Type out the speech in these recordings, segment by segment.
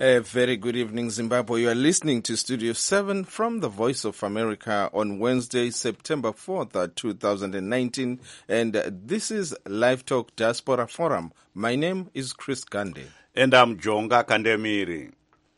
A very good evening, Zimbabwe. You are listening to Studio 7 from the Voice of America on Wednesday, September 4th, 2019. And this is Live Talk Diaspora Forum. My name is Chris Gande. And I'm Jonga Kandemiri.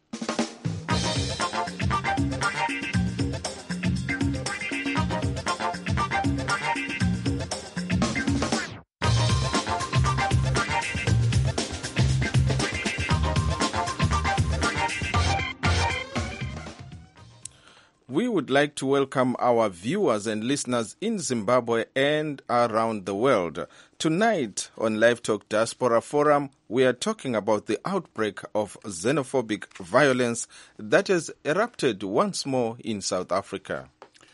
We would like to welcome our viewers and listeners in Zimbabwe and around the world. Tonight on Live Talk Diaspora Forum, we are talking about the outbreak of xenophobic violence that has erupted once more in South Africa.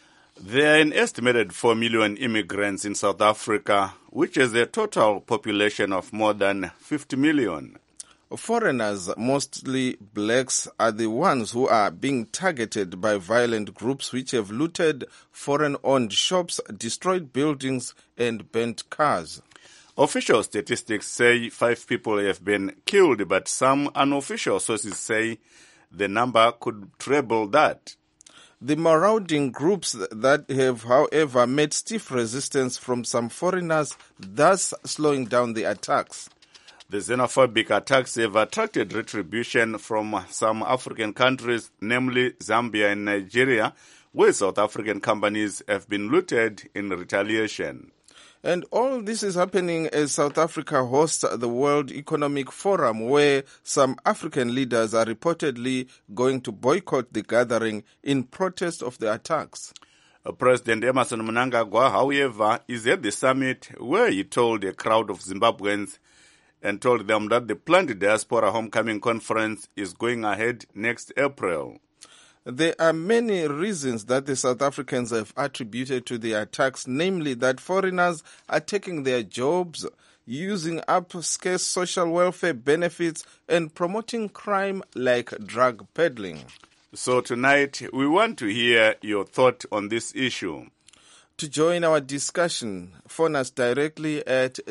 There are an estimated 4 million immigrants in South Africa, which is a total population of more than 50 million. Foreigners, mostly blacks, are the ones who are being targeted by violent groups which have looted foreign-owned shops, destroyed buildings, and burnt cars. Official statistics say 5 people have been killed, but some unofficial sources say the number could treble that. The marauding groups that have, however, met stiff resistance from some foreigners, thus slowing down the attacks. The xenophobic attacks have attracted retribution from some African countries, namely Zambia and Nigeria, where South African companies have been looted in retaliation. And all this is happening as South Africa hosts the World Economic Forum, where some African leaders are reportedly going to boycott the gathering in protest of the attacks. President Emmerson Mnangagwa, however, is at the summit where he told a crowd of Zimbabweans and told them that the planned Diaspora Homecoming Conference is going ahead next April. There are many reasons that the South Africans have attributed to the attacks, namely that foreigners are taking their jobs, using up scarce social welfare benefits, and promoting crime like drug peddling. So tonight, we want to hear your thought on this issue. To join our discussion, phone us directly at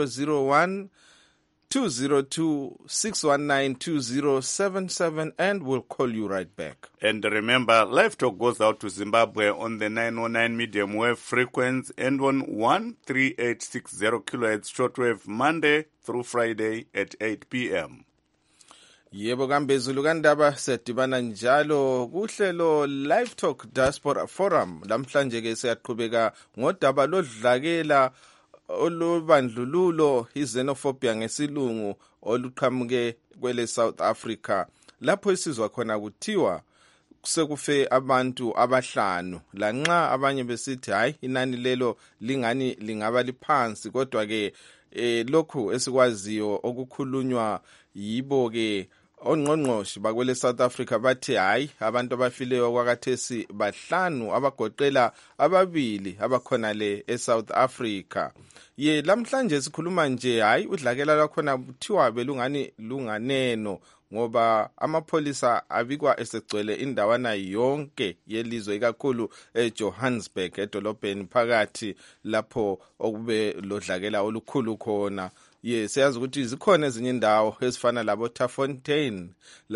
001-202-619-2077 and we'll call you right back. And remember, Live Talk goes out to Zimbabwe on the 909 medium wave frequency and on 13860 kilohertz shortwave Monday through Friday at 8 p.m. Yebo kambezulu kandaba sedibana njalo kuhlelo Live Talk Diaspora Forum. Lamhlanje ke siyaqhubeka ngodaba lodlakela olubandlululo xenophobia ngesilungu oluqhamuke kwele South Africa, lapho isizwa khona kuthiwa sekufe abantu abahlanu, lanxa abanye besithi hayi inani lelo lingani lingaba liphansi, kodwa ke lokhu esikwaziyo okukhulunywa yibo ke ongqongqoshi bakwele South Africa bathi hayi abantu abafileyo kwakathesi bahlanu abagoqela ababili abakhona le eSouth Africa. Ye lamhlanje sikhuluma nje hayi udlakela lakhona kuthiwa belungani lunganeno ngoba amapholisa abikwa esegcwele indawana yonke yelizwe ikakhulu eJohannesburg edolobheni phakathi lapho okube lodlakela olukhulu khona. Siyazi ukuthi zikhona ezinye indawo ezifana labo Tafontein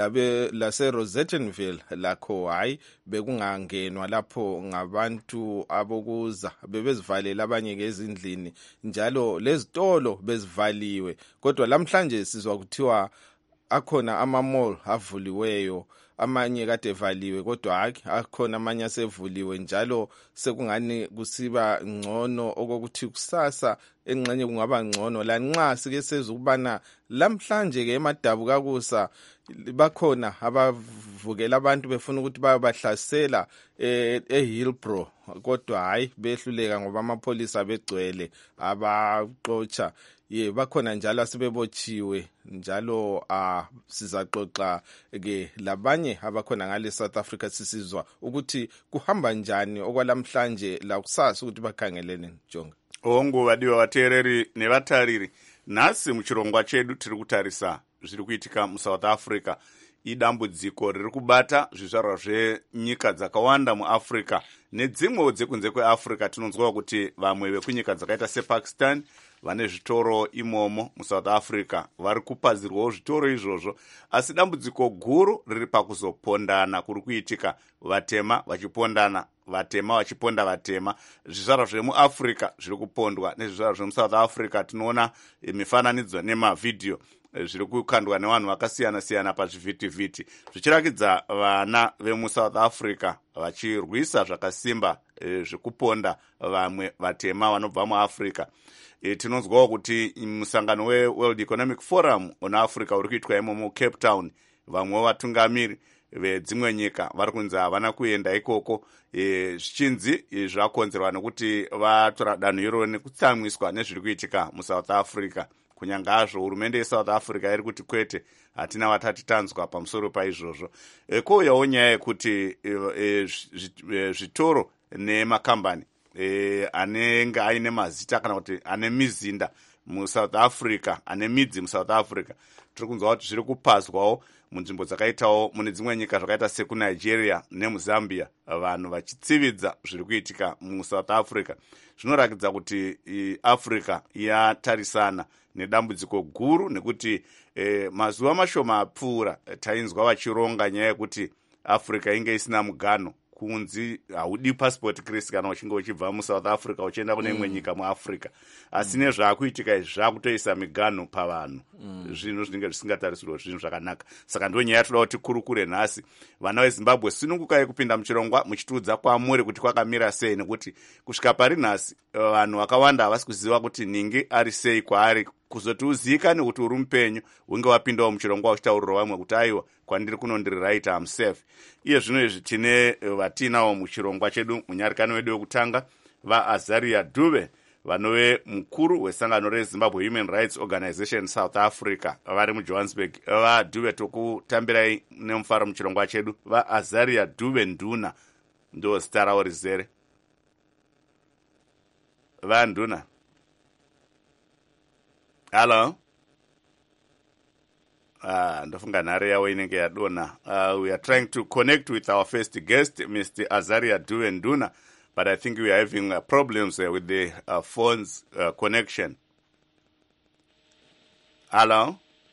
lase Rosettenville lakho hayi bekungangenwa lapho ngabantu abokuza bebezivalela abanye ngezindlini njalo lezitolo bezivaliwe, kodwa lamhlanje sizwa kuthiwa akhona ama-mall avuliweyo, amanye kade evaliwe kodwa akhona amanye asevuliwe njalo sekungani kusiba ngcono okokuthi kusasa engxenye kungaba ngcono, lanxa sike sezukubana lamhlanje ke emadabu kakusa bakhona abavukela abantu befuna ukuthi bayobahlasela eHillbrow, kodwa hayi behluleka ngoba amapholisa begcwele abaxotsha. Bakhona njalo asebebotshiwe njalo sizaxoxa ke labanye abakhona ngale South Africa sisizwa ukuthi kuhamba njani okwalamhlanje la kusasa ukuthi bakhangelene Jonga. Ongo vadiwa vateereri nevatariri, nhasi muchirongwa chedu tiri kutarisa zviri kuitika muSouth Africa. Idambudziko riri kubata zvizvarwa zvenyika dzakawanda muAfrica nedzimwewo dzekunze kweAfrica. Tinonzwa kuti vamwe vekunyika dzakaita sePakistan vane zvitoro imomo muSouth Africa vari kupadzirwawo zvitoro izvozvo, asi dambudziko guru riri pakuzopondana kuri kuitika, vatema vachipondana, vatema vachiponda vatema. Zvizvarwa zvemuAfrica zviri kupondwa nezvizvarwa zvemuSouth Africa. Tinoona mifananidzo nemavhidhiyo zviri kukandwa nevanhu vakasiyana-siyana pazvivhitivhiti zvichirakidza vana vemuSouth Africa vachirwisa zvakasimba zvekuponda vamwe vatema vanobva muAfrica. Tinonzwawo kuti musangano weWorld Economic Forum una Africa uri kuitwa imomo Cape Town, vamwe vatungamiri vedzimwe nyika vari kunzi havana kuenda ikoko, zvichinzi zvakonzerwa nekuti vatora danho iroro nekutsamwiswa nezviri kuitika muSouth Africa. Kunyanga hazvo hurumende yeSouth Africa iri kuti kwete, hatina watati tanzwa pamusoro paizvozvo. Kouyawo nyaya yekuti zvitoro nemakambani anenge aine mazita kana kuti ane mizinda muSouth Africa, ane midzi muSouth Africa, tiri kunzwa kuti zviri kupazwawo munzvimbo dzakaitawo mune dzimwe nyika zvakaita sekuNigeria nemuZambia, vanhu vachitsividza zviri kuitika muSouth Africa. Zvinorakidza kuti Africa yatarisana nedambudziko guru, nekuti mazuva mashoma apfuura tainzwa vachironga nyaya yekuti Africa inge isina muganho, kunzi haudi passport Chris kana uchinge uchibva muSouth Africa uchienda kune imwe nyika muAfrica. Asi nezvaakuitika izvi zvakutoisa miganho pavanhu, zvinhu zvinenge zvisingatarisirwa zvinhu zvakanaka. Saka ndo nyaya toda kuti kurukure nhasi. Vana veZimbabwe, sunungukai kupinda muchirongwa muchitiudza kwamuri kuti kwakamira sei, nekuti kusvika pari nhasi vanhu vakawanda havasi kuziva kuti ningi ari sei kwaari. Kuzoti uzikane kuti uri mupenyu unge wapindawo muchirongwa uchitaurira vamwe kuti aiwa kwandiri kuno ndiri right, am safe. Iye zvino izvi tine vatinawo muchirongwa chedu munyarikano wedu wekutanga vaAzaria Dube, vanove mukuru wesangano reZimbabwe Human Rights Organization South Africa, vari muJohannesburg. VaDube tokutambirai nemufaro muchirongwa chedu. VaAzaria Dube Nduna ndo zita ravo rizere. VaNduna. Hello. Ndofunga nhare yawo inenge yadona. We are trying to connect with our first guest, Mr. Azaria Dube Nduna, but I think we are having problems with the phone's connection. Hello.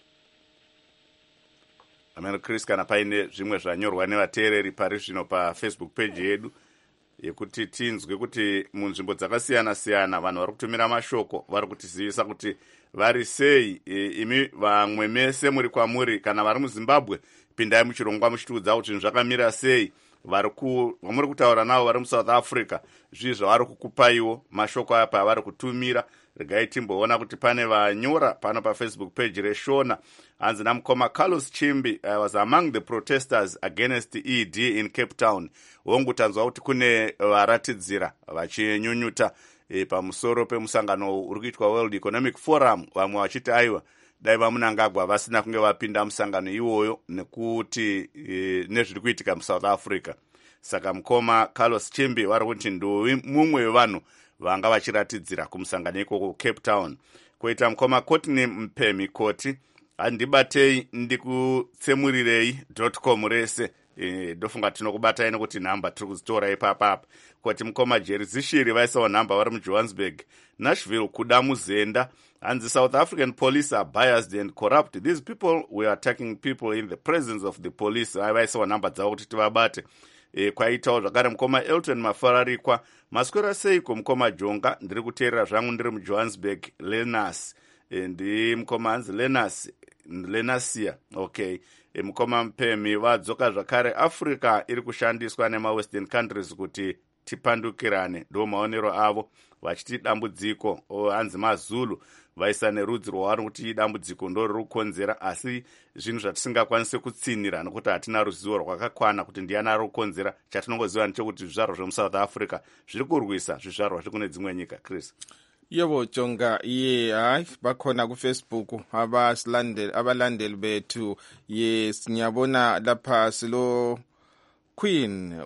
Ameno Chris kana paine zvimwe zvanyorwa nevateereri pari zvino paFacebook page yedu yekuti tinzwe kuti munzvimbo dzakasiyana-siyana vanhu vari kutumira mashoko vari kutizivisa kuti vari sei. Imi vamwe mese muri kwamuri kana vari muZimbabwe, pindai muchirongwa muchitiudza kuti zvakamira sei. Vamuri kutaura navo vari muSouth Africa, zvii zvavari kukupaiwo mashoko aya pavari kutumira. Regai timboona kuti pane vanyora pano paFacebook page reShona. Hanzi namukoma Carlos Chimbi was among the protesters against ED in Cape Town. Hongu tanzwa kuti kune varatidzira vachinyunyuta pamusoro pemusangano uri kuitwa World Economic Forum, vamwe vachiti aiwa dai vaMnangagwa vasina kunge vapinda musangano iwoyo nekuti nezviri kuitika muSouth Africa. Saka mukoma Carlos Chimbi vari kuti ndovi mumwe wevanhu vanga vachiratidzira kumusangano ikoko Cape Town. Koita mukoma Courtney Mpemi Koti, handibatei ndikutsemurirei.com rese. Ndofunga tinokubatai nekuti nhamba tiri kuzitora ipapa. Koti mukoma Jerry Zishiri vaisawo nhamba vari muJohannesburg. Nashville kuda muzenda. Hanzi South African police are biased and corrupt. These people were attacking people in the presence of the police. Vaisawo nhamba dzavo kuti tivabate. Kwaitawo zvakare mukoma Elton Mafararikwa. Maswera seiko mukoma Jonga, ndiri kuteerera zvangu ndiri muJohannesburg. Lenas ndi mukoma hanzi Lenasia. Okay. Mukoma Mpemi vadzoka zvakare Africa iri kushandiswa nemaWestern countries kuti tipandukirane, ndo maonero avo vachiti dambudziko. Hanzi maZulu vaisa nerudzi rwavari kuti dambudziko ndo riri kukonzera, asi zvinhu zvatisingakwanise kutsinira nekuti hatina ruzivo rwakakwana kuti ndiani ari kukonzera. Chatinongoziva ndechekuti zvizvarwa zvemuSouth Africa zviri kurwisa zvizvarwa zviri kune dzimwe nyika. Chris. Yebo Jonga, hayi bakhona kuFacebook abalandeli bethu. Yes, ngiyabona lapha silo Queen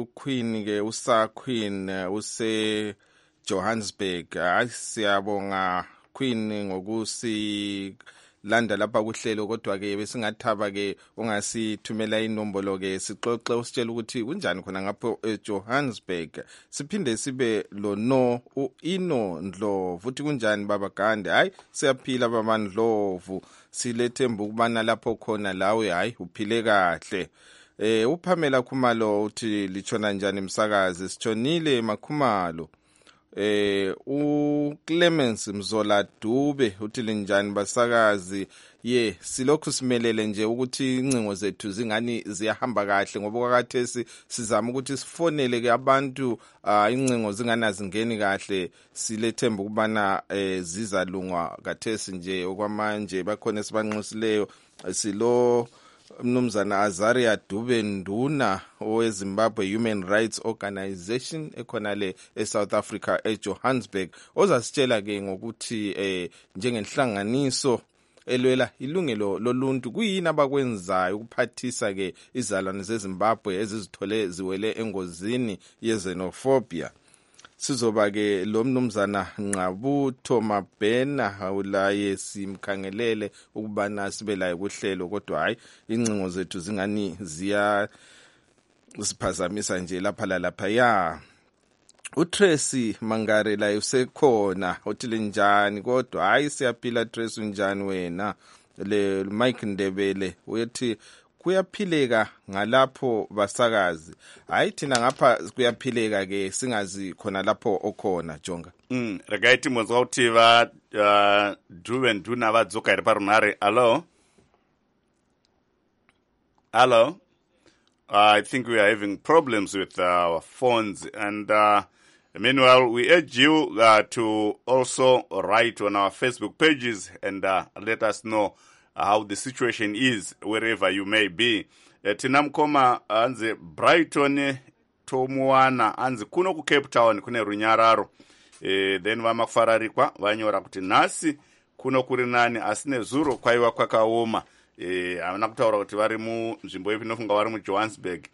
ke uSir Queen use Johannesburg. Hayi siyabonga Queen ngokusi landa lapha kuhlelo kodwa ke besingathaba ke ungasithumela inombolo ke sixoxe usitshela ukuthi kunjani khona ngapho eJohannesburg. Siphinde sibe lo Ino Ndlovu uthi kunjani baba Gande. Hayi siyaphila baba Ndlovu, silethemba ukubana lapho khona lawe hayi uphile kahle. Uphamela Khumalo uthi lichona njani msakazi. Sichonile Makhumalo. uClemens Mzola Dube uthi linjani basakazi. Silokhu simelele nje ukuthi incingo zethu zingani ziyahamba kahle ngoba kwakathesi sizama ukuthi sifonele ke abantu incingo zingana zingeni kahle. Silethemba ukubana zizalungwa kathesi nje okwamanje bakhona esibanxusileyo. Silo Mnumzana Azaria Dube Nduna oweZimbabwe Human Rights Organization ekhona le eSouth Africa eJohannesburg ozasitshela ke ngokuthi njengenhlanganiso elwela ilungelo loluntu kuyini abakwenzayo ukuphathisa ke izalwane zeZimbabwe ezizithole ziwele engozini yexenophobia. Sizoba ke lo Mnumzana Nqabutho Mabhena awulaye simkhangelele ukubana sibe laye kuhlelo kodwa hayi incingo zethu zingani ziya siphazamisa nje lapha lapha. uTracy Mangare la usekhona uthi linjani kodwa hayi siyaphila. Tracy unjani wena? Le Mike Ndebele uyathi kuyaphileka ngalapho basakazi. Hayi thina ngapha kuyaphileka ke singazi khona lapho okhona Jonga. Regaiti muzwa kuti Dube Nduna vadzoka iri parunare. Hello. I think we are having problems with our phones, and meanwhile we urge you to also write on our Facebook pages and let us know how the situation is wherever you may be. Tinamkoma anze Brighton tomuwana anze kuno ku Cape Town kune runyararo. Then vamakufararikwa vanyora kuti nhasi kuno kuri nani asine zuro kwaiwa kwakaoma. Havana kutaura kuti vari munzvimbo inofunga vari muJohannesburg.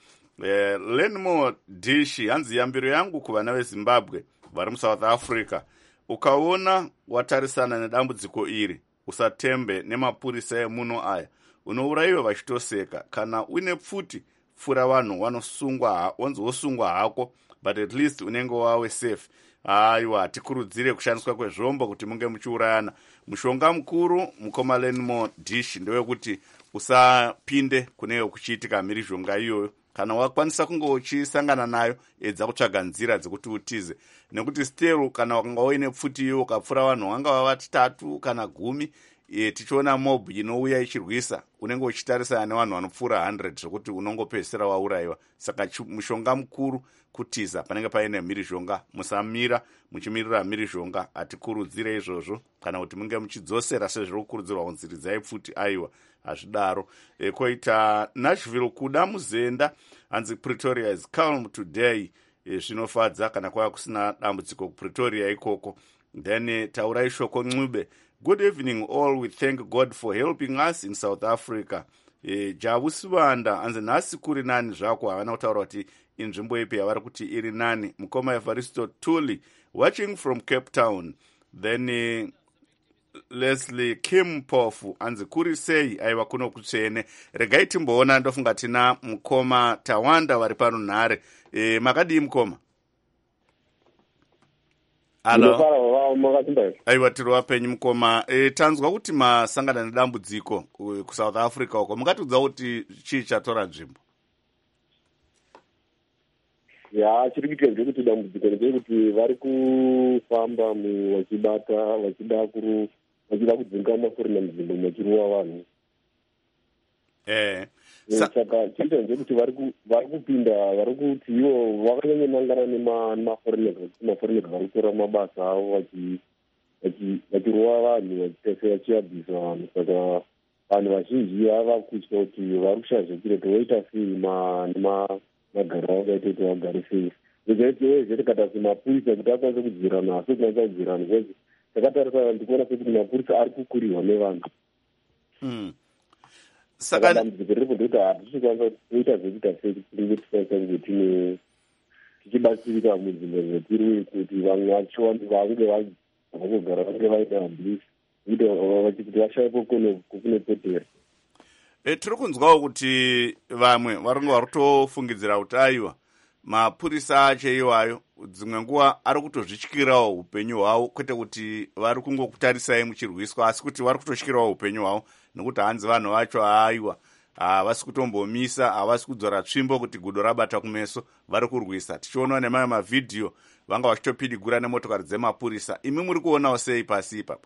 Lenmo Dishi hanzi yambiro yangu kuvana veZimbabwe vari muSouth Africa. Ukaona watarisana nedambudziko iri usatembe nemapurisa emuno aya. Unouraiwa vachitoseka kana une pfuti fura vanhu wanzosungwa hako, but at least unenge wawe safe. Aiwa tikurudzire kushandiswa kwezvombo kuti munge muchiurayana. Mushonga mukuru mukoma Lenmo Dish ndewekuti usapinde kunenge kuchiitika mhirizhonga iyoyo. Kana wakwanisa kunge uchisangana nayo edza kutsvaga nzira dzekuti utize, nekuti still kana wakanga uine pfuti iyo ukapfura vanhu vanga vava 3 kana 10 tichiona mob inouya ichirwisa unenge uchitarisana nevanhu vanopfuura 100 zvokuti unongopedzisira waurayiwa. Saka mushonga mukuru kutiza panenge paine mhirizhonga. Musamira muchimirira mhirizhonga. Atikurudzire izvozvo kana kuti munge muchidzosera sezviri kukurudzirwa kunziridzai pfuti. Aiwa hazvidaro. Koita Nashville kuda muzenda hanzi Pretoria is calm today. Zvinofadza kana kwava kusina dambudziko kuPretoria ikoko. Then taurai shoko Ncube. Good evening all. We thank God for helping us in South Africa. Jabu Sibanda hanzi nhasi kuri nani zvako. Havana kutaura kuti inzvimbo ipi yavari kuti iri nani. Mukoma Evaristo Tuli watching from Cape Town. Then Leslie Kim Pofu anzi kuri sei aiwa kuno kutsvene. Regai timboona ndofunga tina mukoma Tawanda vari parunhare. Makadii mukoma? Aiwa tiri wapenyu mukoma. Tanzwa kuti masangana nedambudziko kuSouth Africa uko. Mukatidza kuti chii chatora nzvimbo? Chiri kuitika ndekuti dambudziko ndekuti vari kufamba vachida kudzinga maforina munzvimbo machiruwa vanhu. Saka chinoita ndekuti vari kupinda, vari kuti ivo vakanyanyonangana nemaforinega vari kutora mabasa avo vachiruwa vanhu vachiabvisa vanhu. Saka vanhu vazhinji vava kutya kuti vari kushazha chireke voita sei nemagara vakaita kuti vagare sei. Zvetikata semapurisa kuti akwanise kudzirana asi kukwanisa kudzirana kwezi takatarisa ndikuona sekuti mapurisa ari kukurirwa nevanhu. Saka dambudziko riripo ndekuti hatichikwanisa kuita zvekuita sei tinenge tikwanisa kunge tichibatsirika munzvimbo dzetiri kuti vamwe vange vagara vange vaine hambilisi kuti vashayipo kunopotera. Tiri kunzwawo kuti vamwe varinge vari kutofungidzira kuti aiwa mapurisa acho iwayo dzimwe nguva ari kutozvityirawo upenyu hwavo, kwete kuti vari kungokutarisai muchirwiswa, asi kuti vari kutotyirawo upenyu hwavo, nekuti hanzi vanhu vacho aiwa havasi kutombomisa, havasi kudzora tsvimbo kuti gudo rabata kumeso, vari kurwisa. Tichionawo nemamwe mavhidhiyo vanga vachitopidigura nemotokari dzemapurisa. Imi muri kuonawo sei pasi ipapo?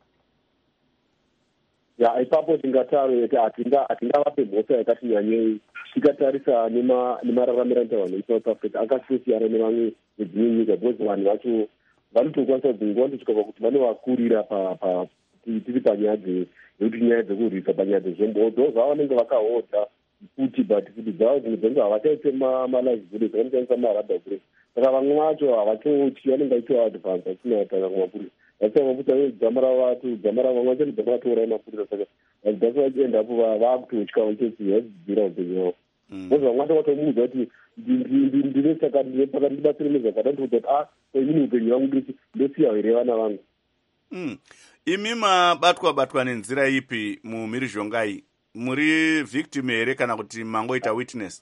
Ipapo tingataro kuti hatingavape mhosva yakati nyanyei tikatarisa nemararamiro anoita vanhu veSouth Africa akasiyana nevamwe vedzimwe nyika, because vanhu vacho vanotokwanisa kunguva ndosvika pakuti vanovakurira tiri panyaya dzekuti nyaya dzekurwisa panyaya dzezvombo dzo zvavo vanenge vakahodha futi, but futi dzavo dzimwe dzenguva havachaise malife bullets, vanoshandisa marubber bullets. Saka vamwe vacho havatotyi, vanenge vaitoadvance asinataka kumapurisa vachiamaputa dzama ravatu dzama ravamwe vachati dzama ratourai mapurisa. Saka vachidhasi vachiendapo vaakutotya vachitoti vachidzira upenyu hwavo. Bcause vamwe vacho vatomuudza kuti ndine chakati ndinepakati ndibatsire nezvakati, andikuti ini upenyu hwangu ndosiya here vana vangu. Imi mabatwa nenzira ipi mumhirizhongai? Muri victim here kana kuti mangoita witness?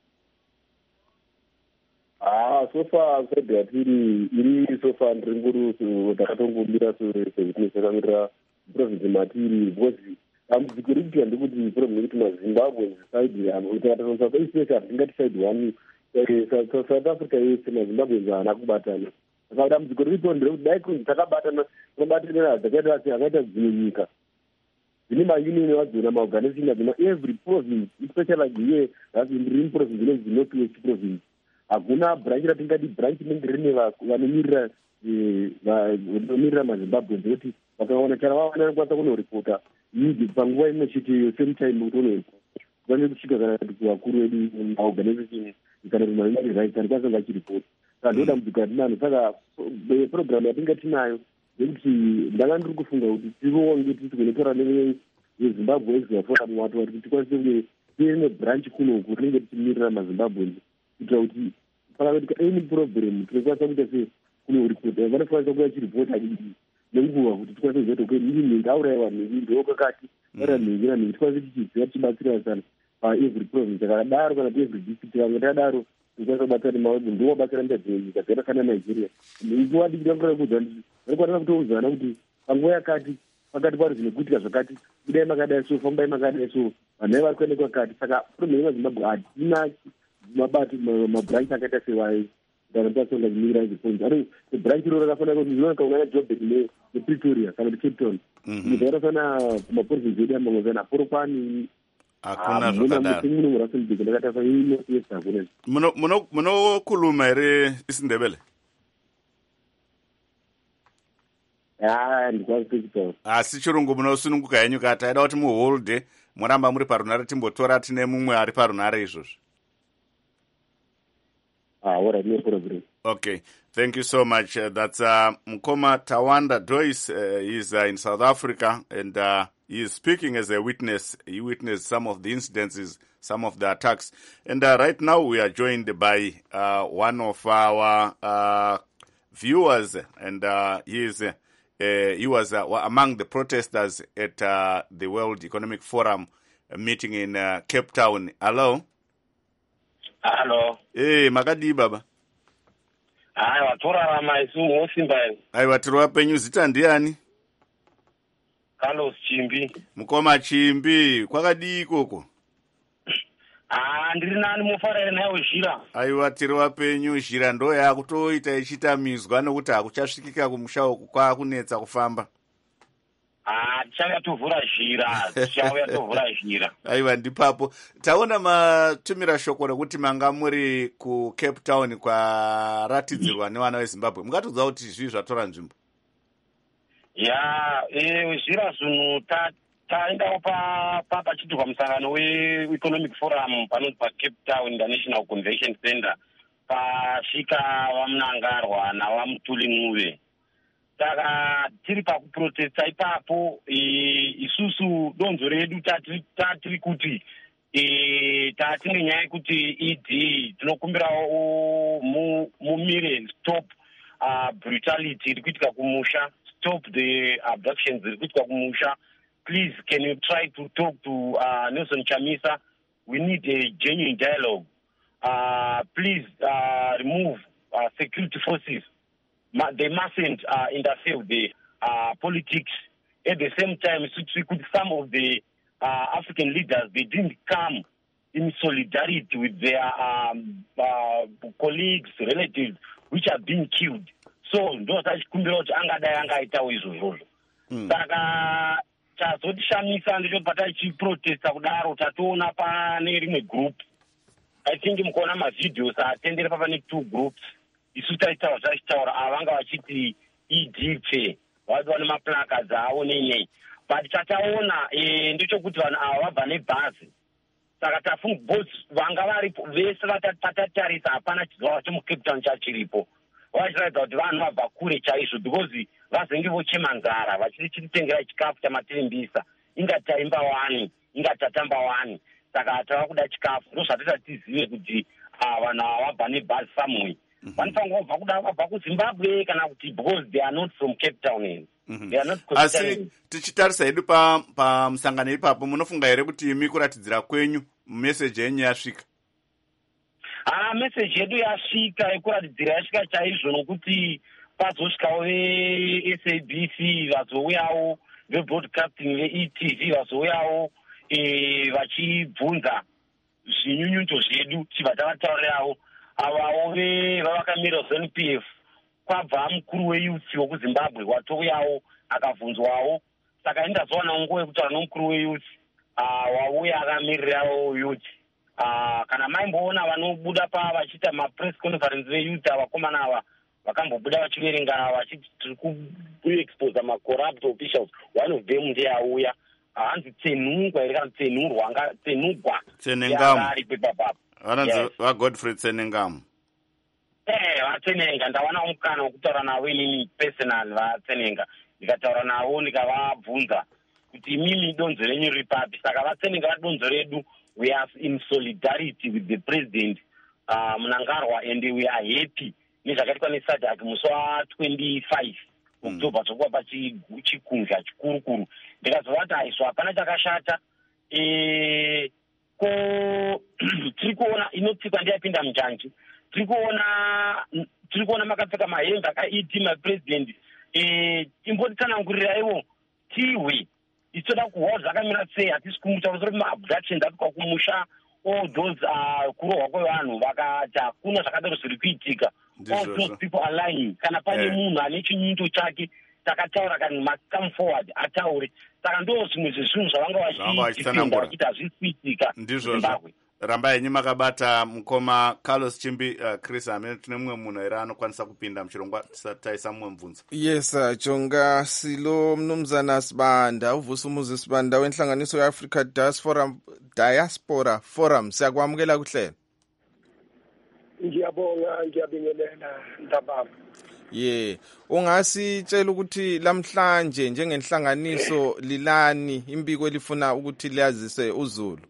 So far kwega iri so far ndiri nguru ndakatongomira sewitness yakamirira province matiri, because dambudziko riri kuita ndekuti problem yekuti maZimbabwe side tikatanosaaisesha hatingati side one South Africa yese maZimbabwe haana kubatana. Saka dambudziko riripo nderekuti dai kunzi takabatana tobatanira dzakaita asi akaita dzimwe nyika dzine maunion vadzona maorganization adzona every province, especially here ndiri muprovince inonzi North West province, hakuna branch ratingati branch inenge rine vanomirira maZimbabwe, ndekuti vakaona chara vavana vanokwanisa kunoripota panguva imwe chete same time kuti unoripota kwanise kusvika kana kuti kuvakuru vedu maorganization kana kuti mahuman rights andikwanisa kunge achiripota. Saka ndo dambudziko ratinaro. Saka programu yatinga tinayo ndekuti ndanga ndiri kufunga kuti tivonge tisi kunotora nevezimbabwe exia forum watu kuti tikwanise kunge tive nebranch kunoku tinenge tichimirira maZimbabwe, kuitira kuti pakaitika any problem tinokwanisa kuita se kunoripota, vanokwanisa kuva chiripota nenguva kuti tikwanise kuziva kuti ini mhingi auraya vanhu ndokakati ara mhingi namhingi, tikwanise tichiziva tichibatsirana sana paevery province. Akadaro kana paevery district vamwe takadaro tikwanisa kubatsira nemaodzi ndowabatsira nda dzimwe nyika dzakaita sana Nigeria. Nguva dikitangurai kuudza kuti vanokwanisa kutoudzana kuti panguva yakati pakati pari zvinokuitika zvakati, kudai makadai so, fambai makadai so, vanhu vai vari kuenda kwakati. Saka problem yemaZimbabwe hatina mabranch akaita sevai ndanotasonga chimira zviponzi ari branch iro rakafanira kuti ndinokaungana Joburg nePretoria kana kuti Cape Town, zvakafanana kumaprovince edu amamwe kana Polokwane hakuna zvakadaro. Munokhuluma here isiNdebele? Asi chirungu munosununguka henyu ka taida kuti muholde muramba muri parunhare timbotora tine mumwe ari parunhare izvozvo. All right, no problem. Okay, thank you so much. That's Mkoma Tawanda Doyce. He's in South Africa, and he is speaking as a witness. He witnessed some of the incidences, some of the attacks. And right now we are joined by one of our viewers, and he was among the protesters at the World Economic Forum meeting in Cape Town. Hello? Hello. Hey, makadi baba. Aiwa, torarama isu mosimba. Aiwa, tiri penyu zita ndiani? Carlos Chimbi. Mukoma Chimbi, kwakadi ikoko? Ndiri nani mufarire nayo Zhira. Aiwa, tiri penyu Zhira ndo yakutoita ichitamizwa nokuti hakuchasvikika kumusha uku kwakunetsa kufamba. Tichauya tovhura Zhira. Aiwa, ndipapo taona matumira shoko rekuti manga muri ku Cape Town kwaratidzirwa nevana veZimbabwe. Mungatodza kuti zvii zvatora nzvimbo? Zhira zvinhu taendawo pachiitirwa musangano weEconomic Forum panonzi paCape Town International Convention Center pasvika vamunangarwa navamutuli Muve. Saka tiri pakuprotesta ipapo, isusu donzo redu tatiri kuti tatine nyaya yekuti ED tinokumbirawo mumire stop brutality iri kuitika kumusha, stop the abductions. Please, can you try to talk to Nelson Chamisa? We need a genuine dialogue. Please remove security forces. They mustn't interfere with the politics. At the same time, some of the African leaders, they didn't come in solidarity with their colleagues, relatives, which are being killed. So, those are saka chazotishamisa ndechoti taichiprotesta kudaro tatoona pane rimwe group. I think mukaona mavidheos atendere papane 2 groups. Isu taitaura zvachitaura avanga vachiti idp vaiva nemaplacards avo nei. But chataona ndechokuti vanhu ava vabva nebhazi. Saka tafunga both vanga varipo vese vatatatarisa hapana chizvarwa chemucape town chachiripo. Vachiratidza kuti vanhu vabva kure chaizvo because vazenge vochema nzara vachititengera chikafu chamatirimbisa ingataimba wani ingatatamba wani. Saka tava kuda chikafu ndozvatota tizive kuti vanhu ava vabva nebhazi somewhere. Vanofanira kubva kuda vabva kuZimbabwe kana kuti because they are not from Cape Town. They are not asi tichitarisa hedu pamusangano ipapo munofunga here kuti imi kuratidzira kwenyu meseji yenyu yasvika? Meseji yedu yasvika yekuratidzira yasvika chaizvo nokuti pazosvikawo veSABC vazouyawo vebroadcasting veETV vazouyawo vachibvunza zvinyunyuto zvedu chibva tavataurirawo avawo vavakamirira ZANU-PF. Kwabva mukuru weyuth wokuZimbabwe watouyawo akabvunzwawo. Saka indazowana nguva yekutaura nomukuru weyuth wauya akamirirawo youth. Kana maimboona vanobuda vachiita mapress conference veyuth avakomana ava vakambobuda vachiverenga vachiti tiri kuexposa macorrupt officials. One of them ndiye auya hanzi Tsenungwa iri kana Tsenugwa ari pepapapa vanonzi vaGodfrey Tsenengamu. Vatsenenga ndawana mukana wekutaura navo inini personal vatsenenga ndikataura navo ndikavabvunza kuti imimi donzo renyu riri papi. Saka vatsenenga vadonzo redu we are in solidarity with the president Mnangagwa and we are happy nezvakaitwa neSADC musi wa25 October zvokuva pachikunja chikurukuru. Ndikazovati haizvo hapana chakashata. Tiri kuona inotsikwa ndiyapinda munjanji. Tiri kuona makapfeka mahembe akaiti mapresident. Imbotitsanangurirawo tiwe isoda kuhwa zvakamira sei. Hatisi kumutaura sori maabductions apika kumusha all those kurohwa kwevanhu vakati hakuna zvakadaro zviri kuitika. All those people are lying. Kana pane munhu ane chinyunyuto chake takataura kana must come forward ataure. Saka ndo zvimwe zvezvinhu zvavanga vachitipinda vachiti hazvisi kuitika muZimbabwe. Rambai henyu makabata mukoma Carlos Chimbi. Chris Hamene, tine mumwe munhu here anokwanisa kupinda muchirongwa taisa mumwe mubvunzo? Yes, Jonga Silo Mnumzana Sibanda uvusumuzi Sibanda wenhlanganiso yeAfrica Diaspora Forum. Siyakwamukela kuhlelo. Ngiyabonga, ngiyabingelela Ntababa. Ungasitshela ukuthi lamhlanje njengenhlanganiso lilani imbiko elifuna ukuthi liyazise uZulu?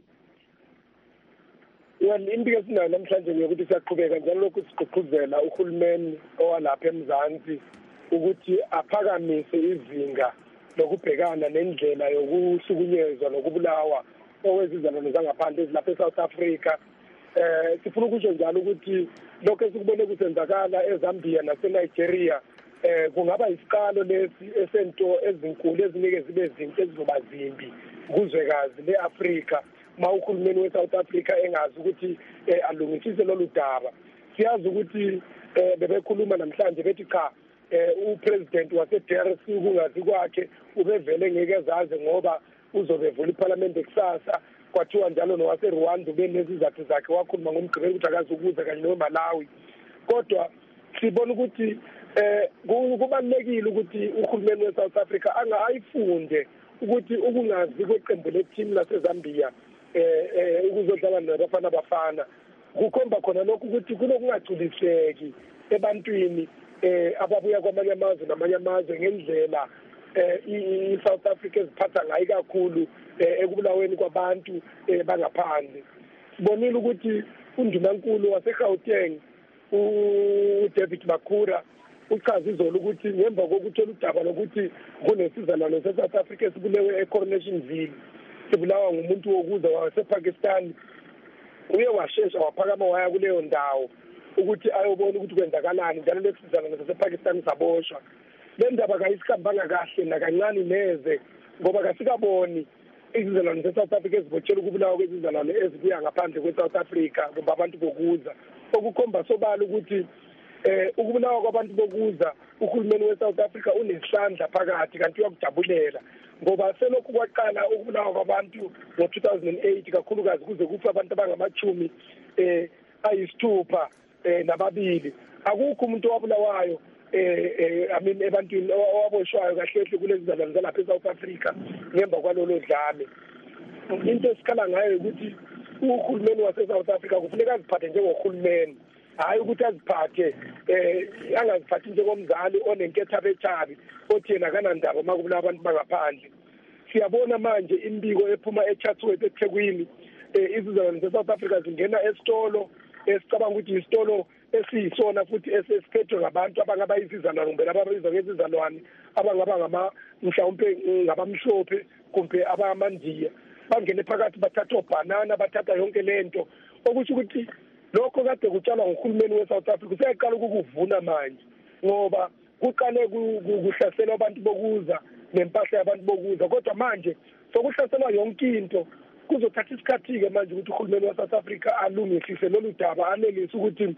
Imbiko esinayo namhlanje ngokuthi siyaqhubeka njalo lokhu sigqugquzela uhulumeni owalapha eMzansi ukuthi aphakamise izinga lokubhekana nendlela yokuhlukunyezwa nokubulawa okwezizalwane zangaphandle ezilapha eSouth Africa. Sifuna ukusho njalo ukuthi lokho esikubone kusenzakala eZambia naseNigeria kungaba isiqalo lesi esento ezinkulu ezinike zibe zinto ezizoba zimbi kuzwekazi leAfrika. Uhulumeni weSouth Africa engazi ukuthi alungisise lolu daba. Siyazi ukuthi bebekhuluma namhlanje bethi cha upresident waseDRC kungazi kwakhe ubevele ngeke ezazi ngoba uzobevula iparliament ekusasa. Kwathiwa njalo nowaseRwanda benezizathu zakhe wakhuluma ngomgqibelo ukuthi akazukuza kanye noMalawi. Kodwa sibona ukuthi kubalulekile ukuthi uhulumeni weSouth Africa angayifunde ukuthi ukungazi kweqembu leteam laseZambia ukuzodlala nabafana bafana kukhomba khona lokho ukuthi kunokungagculiseki ebantwini ababuya kwamanye amazwe namanye amazwe ngendlela iSouth Africa eziphatha ngayo kakhulu ekubulaweni kwabantu bangaphandle. Sibonile ukuthi undunankulu waseGauteng uDavid Makhura uchaza izolo ukuthi ngemva kokuthola udaba lokuthi kunesizalwane se-South Africa esibulewe e-Coronationville sibulawa ngumuntu wokuza wasepakistan uye washesha waphakama waya kuleyo ndawo ukuthi ayobona ukuthi kwenzakalani njalo lesizalwane sasepakistan saboshwa le ndaba kayisikambanga kahle nakancane neze ngoba kasikaboni izizalwane se-South Africa ezibotshela ukubulawa kwezizalwane ezibuya ngaphandle kwe-South Africa kumbe abantu bokuza okukhomba sobala ukuthi ukubulawa kwabantu bokuza uhulumeni we-South Africa unesandla phakathi kanti uyakujabulela ngoba selokhu kwaqala ukubulawa kwabantu ngo-2008 kakhulukazi kuze kufe abantu abangamachumi ayisithupha nababili akukho umuntu owabulawayo ebantwini owaboshwayo kahlehle kulezi zizalwane zalapha e-South Africa ngemva kwalolo dlame into esikhala ngayo ukuthi uhulumeni wase-South Africa kufuneka aziphathe njengohulumeni hayi ukuthi aziphathe angaziphathi njengomzali onenkethabethabi othi yena kanandaba uma kubula abantu bangaphandle siyabona manje imbiko ephuma eChatsworth eThekwini izizalwane ze-South Africa zingena esitolo esicabanga ukuthi isitolo esiyisona futhi esesiphethwe ngabantu abangaba izizalwane kumbe ababizwa ngezizalwane abangaba mhlawumbe ngabamhlophe kumbe abamandiya bangene phakathi bathatha obhanana bathatha yonke lento okusho ukuthi lokho kade kutshalwa nguhulumeni we-South Africa useyaqala ukukuvuna manje ngoba kuqale kuhlaselwa abantu bokuza nempahla yabantu bokuza kodwa manje sokuhlaselwa yonke into kuzothatha isikhathi-ke manje ukuthi uhulumeni we-South Africa alungisise lolu daba anelise ukuthi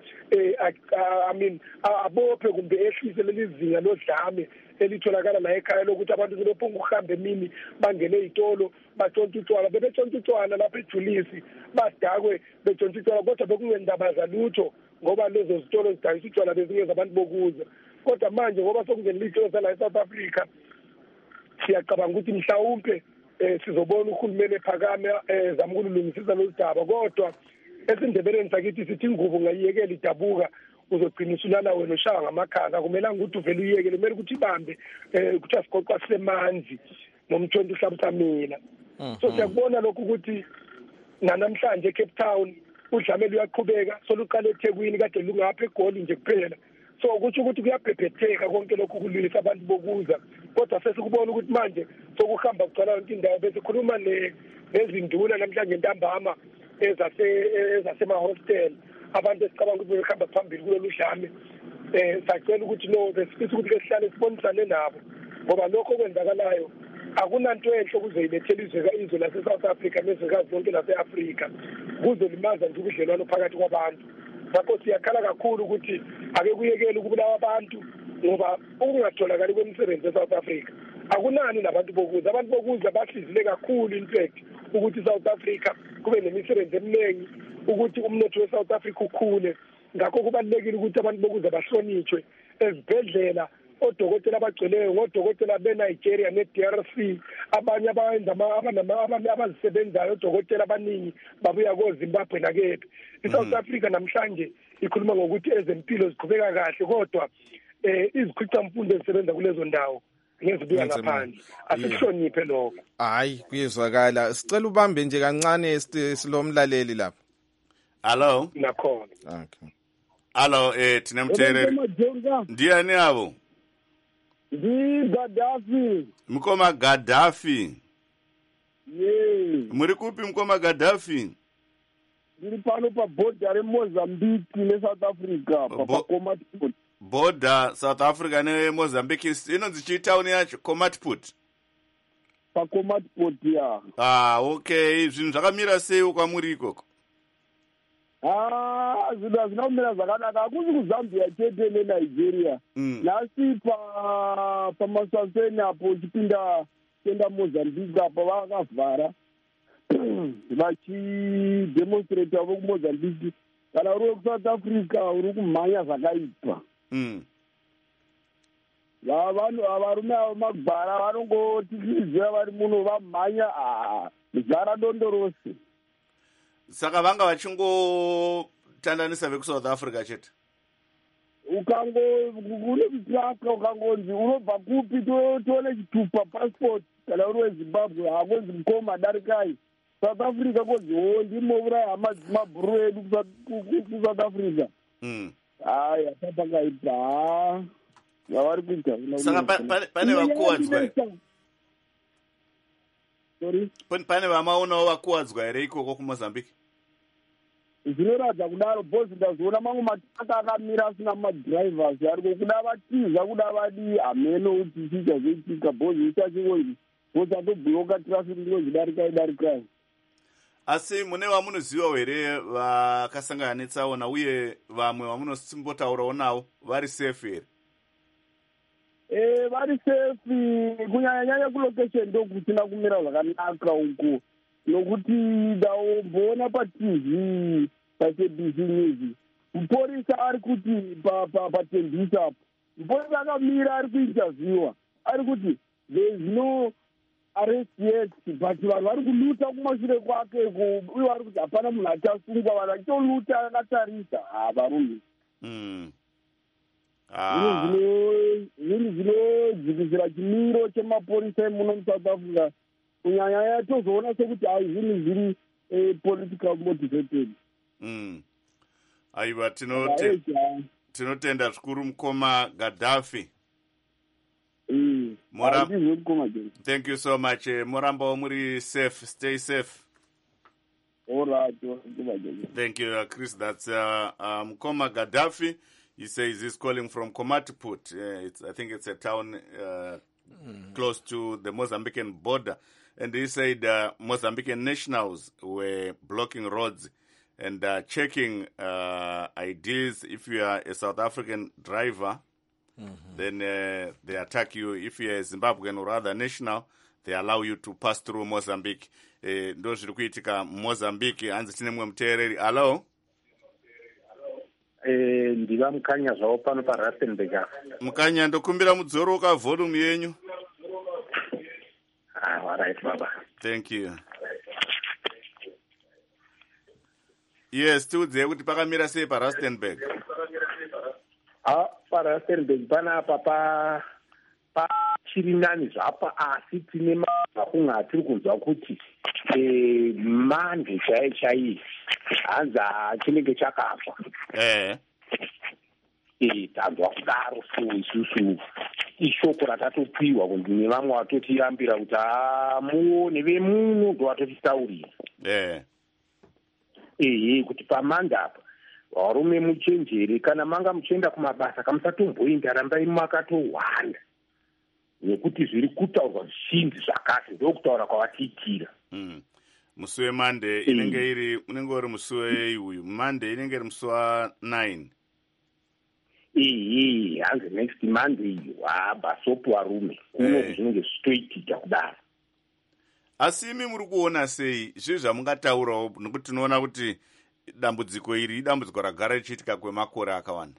abophe kumbe ehlise leli zinga lodlame elitholakala la ekhaya lokuthi abantu sebephunga ukuhamba emini bangene ey'tolo batshontshe utshwala bebetshontshe utshwala lapha ejulisi badakwe betshontshe utshwala kodwa bekungendaba zalutho ngoba lezo zitolo zidayisa utshwala bezingeza abantu bokuza kodwa manje ngoba sokungenile iy'tolo zala e-South Africa siyacabanga ukuthi mhlawumpe sizobona uhulumeni ephakame zama ukulungisisa lolu daba kodwa esindebeleni sakithi sithi ingubo ngayiyekela idabuka uzogcina usulala wena ushaya ngamakhala akumelanga ukuthi uvele uyiyekele kumele ukuthi ibambe ukuthi asiqoqa sisemanzi nomthonto uhlabusamila so siyakubona lokhu ukuthi namhlanje eCape Town udlameli uyaqhubeka soluqala eThekwini kade lungapha eGoli nje kuphela so kuthi ukuthi kuyabhebhetheka konke lokhu kulwisa abantu bokuza kodwa sesikubona ukuthi manje sokuhamba kugcwala yonke indawo bese khuluma nezinduna namhlanje ntambama ezasema-hostel abantu esicabanga ukuthi behamba phambili kulolu dlame sacela ukuthi no besifisa ukuthi sihlale sibonisane nabo ngoba lokho okwenzakalayo akunanto enhle kuzoyilethela izwe lase-South Africa nezwekazi lonke lase-Afrika kuzolimaza nje ubudlelwano phakathi kwabantu ngakho siyakhala kakhulu ukuthi ake kuyekele ukubulawa abantu ngoba ukungatholakali kwemisebenzi e-South Africa akunani nabantu bokuza abantu bokuza bahlizile kakhulu in fact ukuthi i-South Africa kube nemisebenzi eminingi ukuthi umnotho we-South Africa ukhule ngakho kubalulekile ukuthi abantu bokuza bahlonitshwe ezibhedlela odokotela abagcweleyo ngodokotela beNigeria ne-DRC abanye abazisebenzayo odokotela abaningi babuya koZimbabwe nakephi i-South Africa namhlanje ikhuluma ngokuthi ezempilo ziqhubeka kahle kodwa izikhwicamfundo ezisebenza kulezo ndawo ngezibuya ngaphandle asikuhloniphe lokho hayi kuyezwakala sicela ubambe nje kancane silomlaleli lapha Hello nakhona okay Hello thina Mthere ndiyani yabo Gaddafi Mkoma Gaddafi muri kupi Mkoma Gaddafi ndiri pano paborder reMozambique neSouth Africa paKomatput border South Africa neMozambique inonzi chitown yacho Komatput paKomatput ya okay zvinhu zvakamira sei kwamuri ikoko zvinhu hazvina kumira zvakanaka hakusi kuZambia chete neNigeria nhasi pamaswaseni apo uchipinda kuenda Mozambique apo vakavhara vachidemonstrate avo kuMozambique kana uri wekusouth Africa uri kumhanya zvakaipa varume avo magwara vanongotikiridzira vari muno vamhanya zara dondo rose saka vanga vachingotandanisa vekusouth Africa chete une kutraka ukangonzi unobva kupi tione chitupa passport kana uri weZimbabwe hakonzi mukoma darikai South Africa koziwo ndimouraya hama mabhuru edu kuSouth Africa haya papakaipa vavari kuita. Saka pane vakuwadzwa. Sorry. Pane vamaonawo vakuwadzwa here ikoko kuMozambique? Zvinoratidza kudaro bhozi ndazoona mamwe mataka akamira asina madrivers ariko kuda vatiza kuda vadi hameno kuti chichazoitika bhozi ichachingonzi bhozi atobhuyoka traffic ndinozvidarikai. Asi mune vamunoziva here vakasangana netsaona uye vamwe vamunosimbotaurawo navo vari safe here? Vari safe kunyanya kulocation ndokusina kumira zvakanaka uko nokuti ndaomboona paTV paSABC News muporisa ari kuti patembisa apo muporisa akamira ari kuinterviewa ari kuti there is no arrest yet but vanhu vari kuluta kumashure kwake uye vari kuti hapana munhu achasungwa vanhu achitoluta akatarisa varume zvinhu zvinodzikisira chimiro chemapurisa emuno muSouth Africa kunyanya yatozoona sekuti hai zvinhu zviri political motivated. Aiva tinotenda zvikuru mukoma Gaddafi. Thank you so much. Morambo muri safe. Stay safe. All right. Thank you, Chris. That's Mukoma Gaddafi. He says he's calling from Komatipoort. I think it's a town close to the Mozambican border. And he said Mozambican nationals were blocking roads and checking IDs. If you are a South African driver, then they attack you. If you are a Zimbabwean or other national, they allow you to pass through Mozambique. Ndo zviri kuitika Mozambique. Hanzi tine mumwe muteereri. Hello? Ndiva Mukanya zvavo pano paRustenburg. Mukanya, ndokumbira mudzoroka volume yenyu. All right, Baba. Thank you. Yes, tiudziye kuti pakamira sei paRustenburg. PaRustenburg panapa pachiri nani zvapa asi tine makunga tiri kunzwa kuti manje chaiyi hanza chinenge chakafa. Tanzwa kudaro isusu ishoko ratatopiwa kuti nevamwe vatotirambira kuti muone vemuno ndo vatotitaurira kuti pamanda apa varume muchenjeri kana manga muchienda kumabasa kamusatomboenda rambai makatowanda nekuti zviri kutaurwa zvizhinji zvakati ndokutaura kwavatiitira. Musi weMonday inenge iri unenge uri musi wei uyu? Monday inenge iri musi wa9. Hanzi next Monday basopo varume kuno zvinenge zvichitoitika kudaro. Asi imi muri kuona sei zvizvi zvamungataurawo nekuti tinoona kuti dambudziko iri idambudziko ragara richiitika kwemakore akawanda?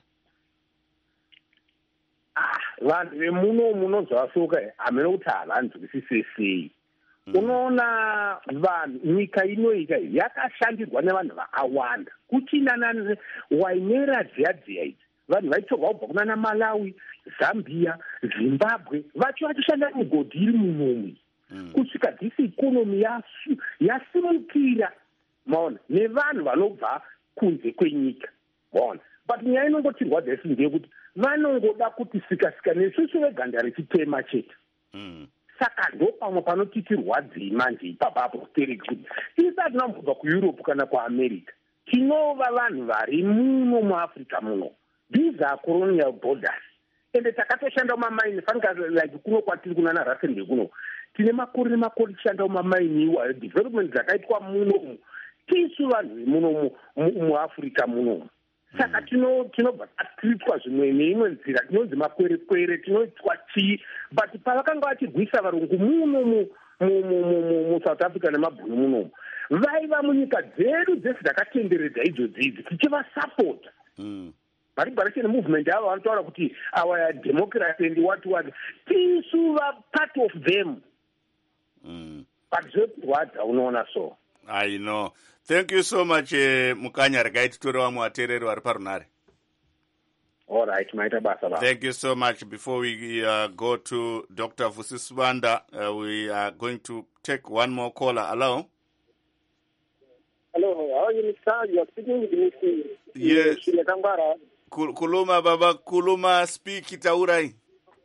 Vanhu vemuno zvavashoka hamene kuti havanzwisise sei. Unoona vanhu nyika inoita yakashandirwa nevanhu vakawanda kuchina wainera dziya idzi vanhu vaitorwa kubva kunana Malawi, Zambia, Zimbabwe vacho vatoshanda migodhi iri munomwe kusvika dhisi ikonomi yasimukira maona nevanhu vanobva kunze kwenyika maona. But nyaya inongotirwadza isi ndeyekuti vanongoda kuti sikasika nesusu veganda rechitema chete. Saka ndo pamwe panotitirwadzei manje ipapapo kutereki kuti tisati nambobva kuEurope kana kuAmerica tinova vanhu vari muno muAfrica muno. These are colonial borders. Ende takatoshanda mumaini fanika like kuno kwatiri kunana Rustenburg kuno tine makore nemakore tichanda mumaini iwa development dzakaitwa muno tisu vanhu muno muAfrica muno. Saka tinobva tatriitwa zvimwe neimwe nzira tinonzi makwerekwere tinoitwa chii but pavakanga vachigwisa varungu muno muSouth Africa nemabhunu munomu vaiva munyika dzedu dzese dzakatenderedza idzodzi tichivasapota. Liberation movement ava vanotaura kuti our democracy and what tisu part of them. But zvekurwadza unoona so. I know. Thank you so much, Mukanya. Regai titore vamwe vateereri vari parunare. All right, maita basa baba. Thank you so much. Before we go to Dr. Vusiswanda, we are going to take one more caller. Hello? Hello, how are you, Mr.? You are speaking with Mr. Yes. Kuluma baba, kuluma speak taurai.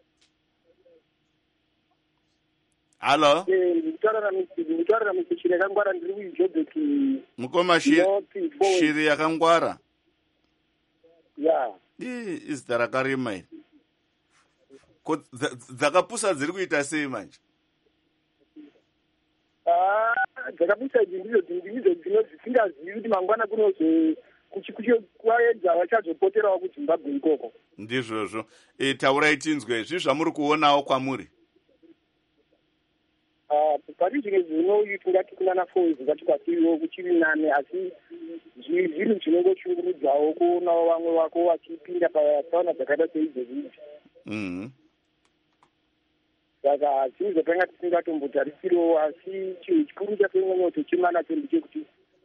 Hello? Nditaurira mishiri yakangwara ndiri kuijobheki. Mukoma shiri yakangwara. Ya. Izita rakarima iri. Dzakapusa dziri kuita sei manje? Dzakapusa idzi ndidzo dzisingazivi kuti mangwana kuchikwayedza vachazopoterawo kuZimbabwe ikoko. Ndizvozvo. Taurai tinzwe, zvamuri kuonawo kwamuri? Pari zvimwe zvinoitwa ngati kunana foizi ngati kwasiwo kuchiri nane, asi zvinhu zvinongoshungurudzawo kuonawo vamwe vako vachipinda patsaona dzakaita seidzoidzi. Saka zvinhu zvatanga tisingatombotarisiriwo, asi chinhu chikuru chapenyonyoto chimana chedu chekuti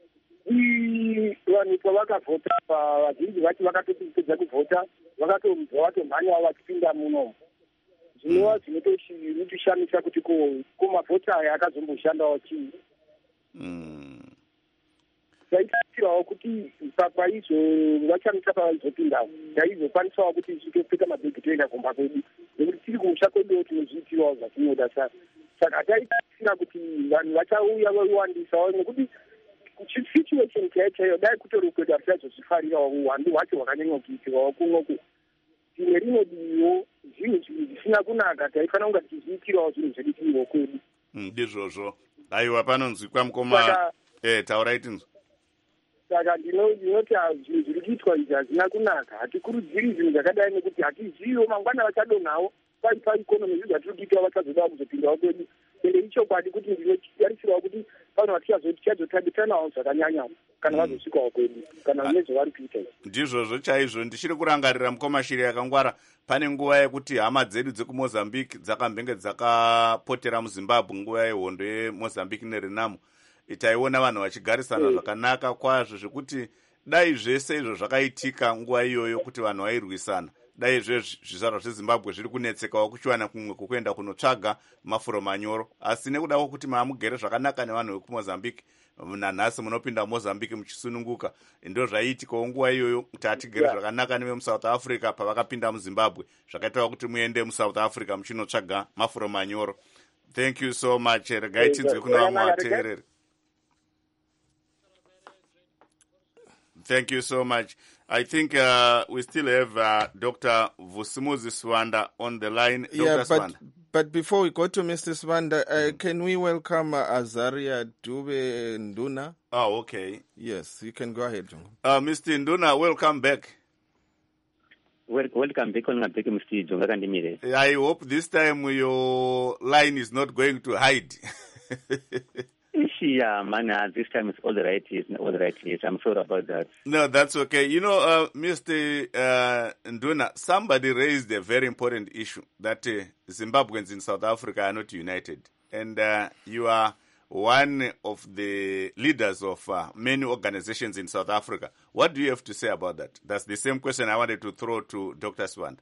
vanhu pavakavhota vazhinji vacho vakatopedza kuvhota vakatobva vatomhanyawo vachipinda muno. Zvinova zvinotoshamisa kuti ko mavhota aya akazomboshandawo chii. Taitasirawo kuti paizvo vachamisa pavaizopindawo taizokwanisawo kuti titopfeka mabhegi toenda kumba kwedu, nekuti tiri kumusha kweduwo tinozviitirawo zvatinoda. Saka taitasira kuti vanhu vachauya vaiwandisawo, nekuti situation chaiyo dai kutori kwedu hatichazozvifarirawo uwandu hwacho hwakanyanya kuitirwawo kumweku. Imwe rinodiwo zvinhu zvisina kunaka, taifanira kunga tichiitirawo zvinhu zvedu tiriwo kwedu. Ndizvozvo. Aiwa, panonzwi kwamukoma. Taurai tinzwa. Saka ndinoti zvinhu zviri kuitwa izvi hazina kunaka. Hatikurudziri zvinhu zvakadai nekuti hatiziviwo mangwana vachadonhawo paikonomi zvinhu zvatiri kuitawo vachazodawo kuzopindawo kwedu. Ende ichokwadi kuti ndinotarisirawo kuti pano tichazotambisanawo zvakanyanyawo kana vazosvikawo kwedu, kana zvine zvavari kuita. Ndizvozvo chaizvo. Ndichiri kurangarira mukoma shiri yakangwara, pane nguva yekuti hama dzedu dzekumozambique dzakambenge dzakapotera muZimbabwe nguva yehondo yeMozambique neRenamo. Taiona vanhu vachigarisana zvakanaka kwazvo, zvekuti dai zvese izvo zvakaitika nguva iyoyo kuti vanhu vairwisana, dai zvizvarwa zveZimbabwe zviri kunetsekawo kuchiwana kumwe kukuenda kunotsvaga mafuro manyoro. Asi nekuda kwokuti maamugere zvakanaka nevanhu vekumozambique, nanhasi munopinda Mozambique muchisununguka, ndo zvaiitikawo nguva iyoyo kuti hatigere zvakanaka nevemuSouth Africa pavakapinda muZimbabwe, zvakaitawo kuti muende muSouth Africa muchinotsvaga mafuro manyoro. Thank you so much. Regai tinzwe kuna vamwe vateereri. Thank you so much. I think we still have Dr. Vusimuzi Swanda on the line. But before we go to Mr. Swanda, can we welcome Azaria Dube Nduna? Oh, okay. Yes, you can go ahead. Mr. Nduna, welcome back. Welcome back, Mr. Jonga. I hope this time your line is not going to hide. Yeah, man, this time it's all the right. Yes, I'm sorry about that. No, that's okay. You know, Mr. Nduna, somebody raised a very important issue that Zimbabweans in South Africa are not united. And you are one of the leaders of many organizations in South Africa. What do you have to say about that? That's the same question I wanted to throw to Dr. Swanda.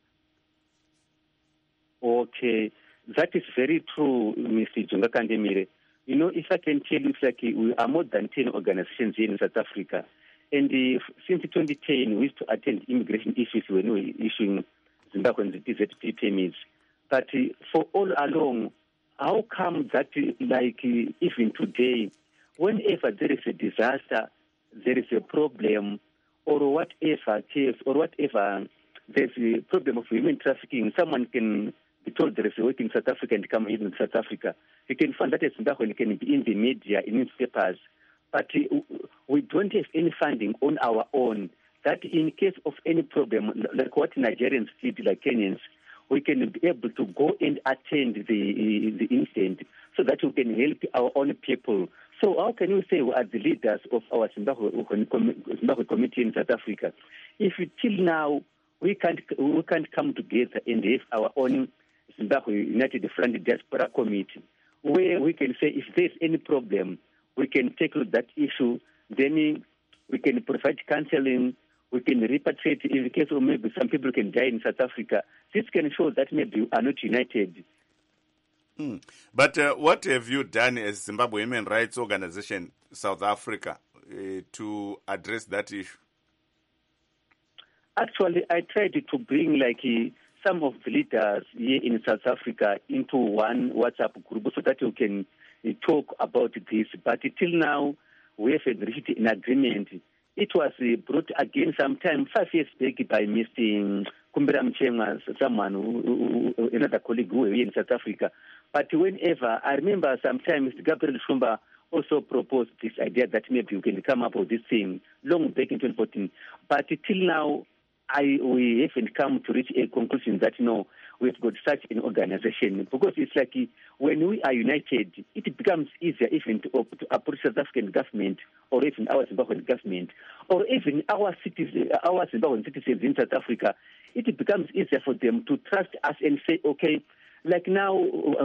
Okay, that is very true, Mr. Jonga Kandemire. You know, if I can tell you, it's like we are more than 10 organizations here in South Africa. And since 2010, we used to attend immigration issues when we were issuing Zimbabwean ZZP permits. But for all along, how come that, even today, whenever there is a disaster, there is a problem, or whatever case, or whatever, there's a problem of human trafficking, someone can be told there is a work in South Africa and come here in South Africa. You can find that as Zimbabwe can be in the media, in newspapers, but we don't have any funding on our own. That in case of any problem, like what Nigerians did, like Kenyans, we can be able to go and attend the incident so that we can help our own people. So how can you say we are the leaders of our Zimbabwe community in South Africa if till now we can't come together and have our own Zimbabwe United Front Diaspora Committee, where we can say if there's any problem, we can tackle that issue, then we can provide counseling, we can repatriate in the case of maybe some people can die in South Africa. This can show that maybe we are not united. But what have you done as Zimbabwe Human Rights Organization South Africa to address that issue? Actually, I tried to bring some of the leaders here in South Africa into one WhatsApp group so that we can talk about this. But till now, we haven't reached an agreement. It was brought again sometime 5 years back by Mr. Kumbera Mchenga, someone, another colleague who here in South Africa. But whenever, I remember sometimes Mr. Gabriel Shumba also proposed this idea that maybe we can come up with this thing long back in 2014. But till now, we haven't come to reach a conclusion that, we've got such an organization. Because it's like when we are united, it becomes easier even to approach South African government or even our Zimbabwean government or even our Zimbabwean citizens in South Africa. It becomes easier for them to trust us and say, okay, like now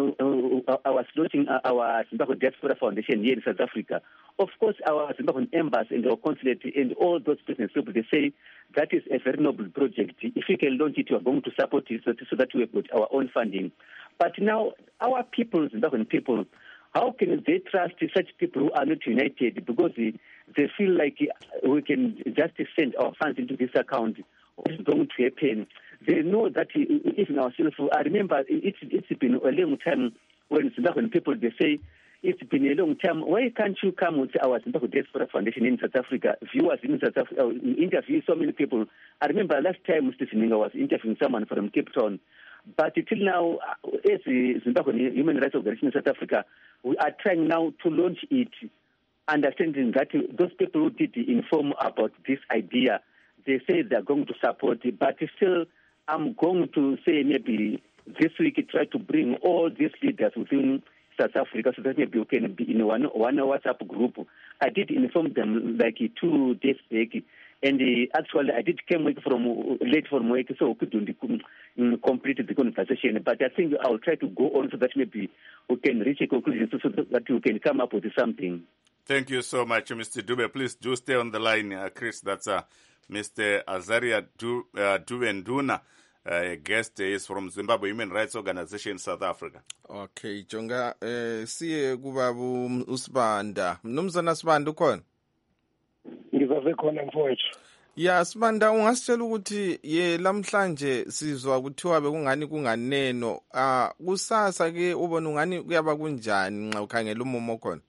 I was launching our Zimbabwe Diaspora Foundation here in South Africa. Of course, our Zimbabwean embassy and our consulate and all those business people, they say that is a very noble project. If we can launch it, we are going to support it so that we have got our own funding. But now, our people, Zimbabwean people, how can they trust such people who are not united? Because they feel like we can just send our funds into this account. What's going to happen? They know that even ourselves, I remember it's been a long time when Zimbabwean people, they say, it's been a long time. Why can't you come with our Zimbabwe Diaspora Foundation in South Africa? Viewers in South Africa, interview so many people. I remember last time Stephen Ninga was interviewing someone from Cape Town. But till now, as the Zimbabwe Human Rights Organization in South Africa, we are trying now to launch it, understanding that those people who did inform about this idea, they say they are going to support it. But still, I'm going to say maybe this week try to bring all these leaders within South Africa so that maybe we can be in one WhatsApp group. I did inform them 2 days back, and actually I did come late from work, so we couldn't complete the conversation. But I think I'll try to go on so that maybe we can reach a conclusion so that we can come up with something. Thank you so much, Mr. Dube. Please do stay on the line, Chris. That's Mr. Azaria Dube-Nduna. A guest is from Zimbabwe Human Rights Organization in South Africa. Okay, Jonga, siye kubabu uSibanda. Mnumzana Sibanda ukhona? Ngizasekhona mfowethu. Ya Sibanda, ungasitshela ukuthi lamhlanje sizwa kuthiwa bekungani kunganeno. Kusasa ke ubona ungani kuyaba kunjani nxa ukhangela umumo khona?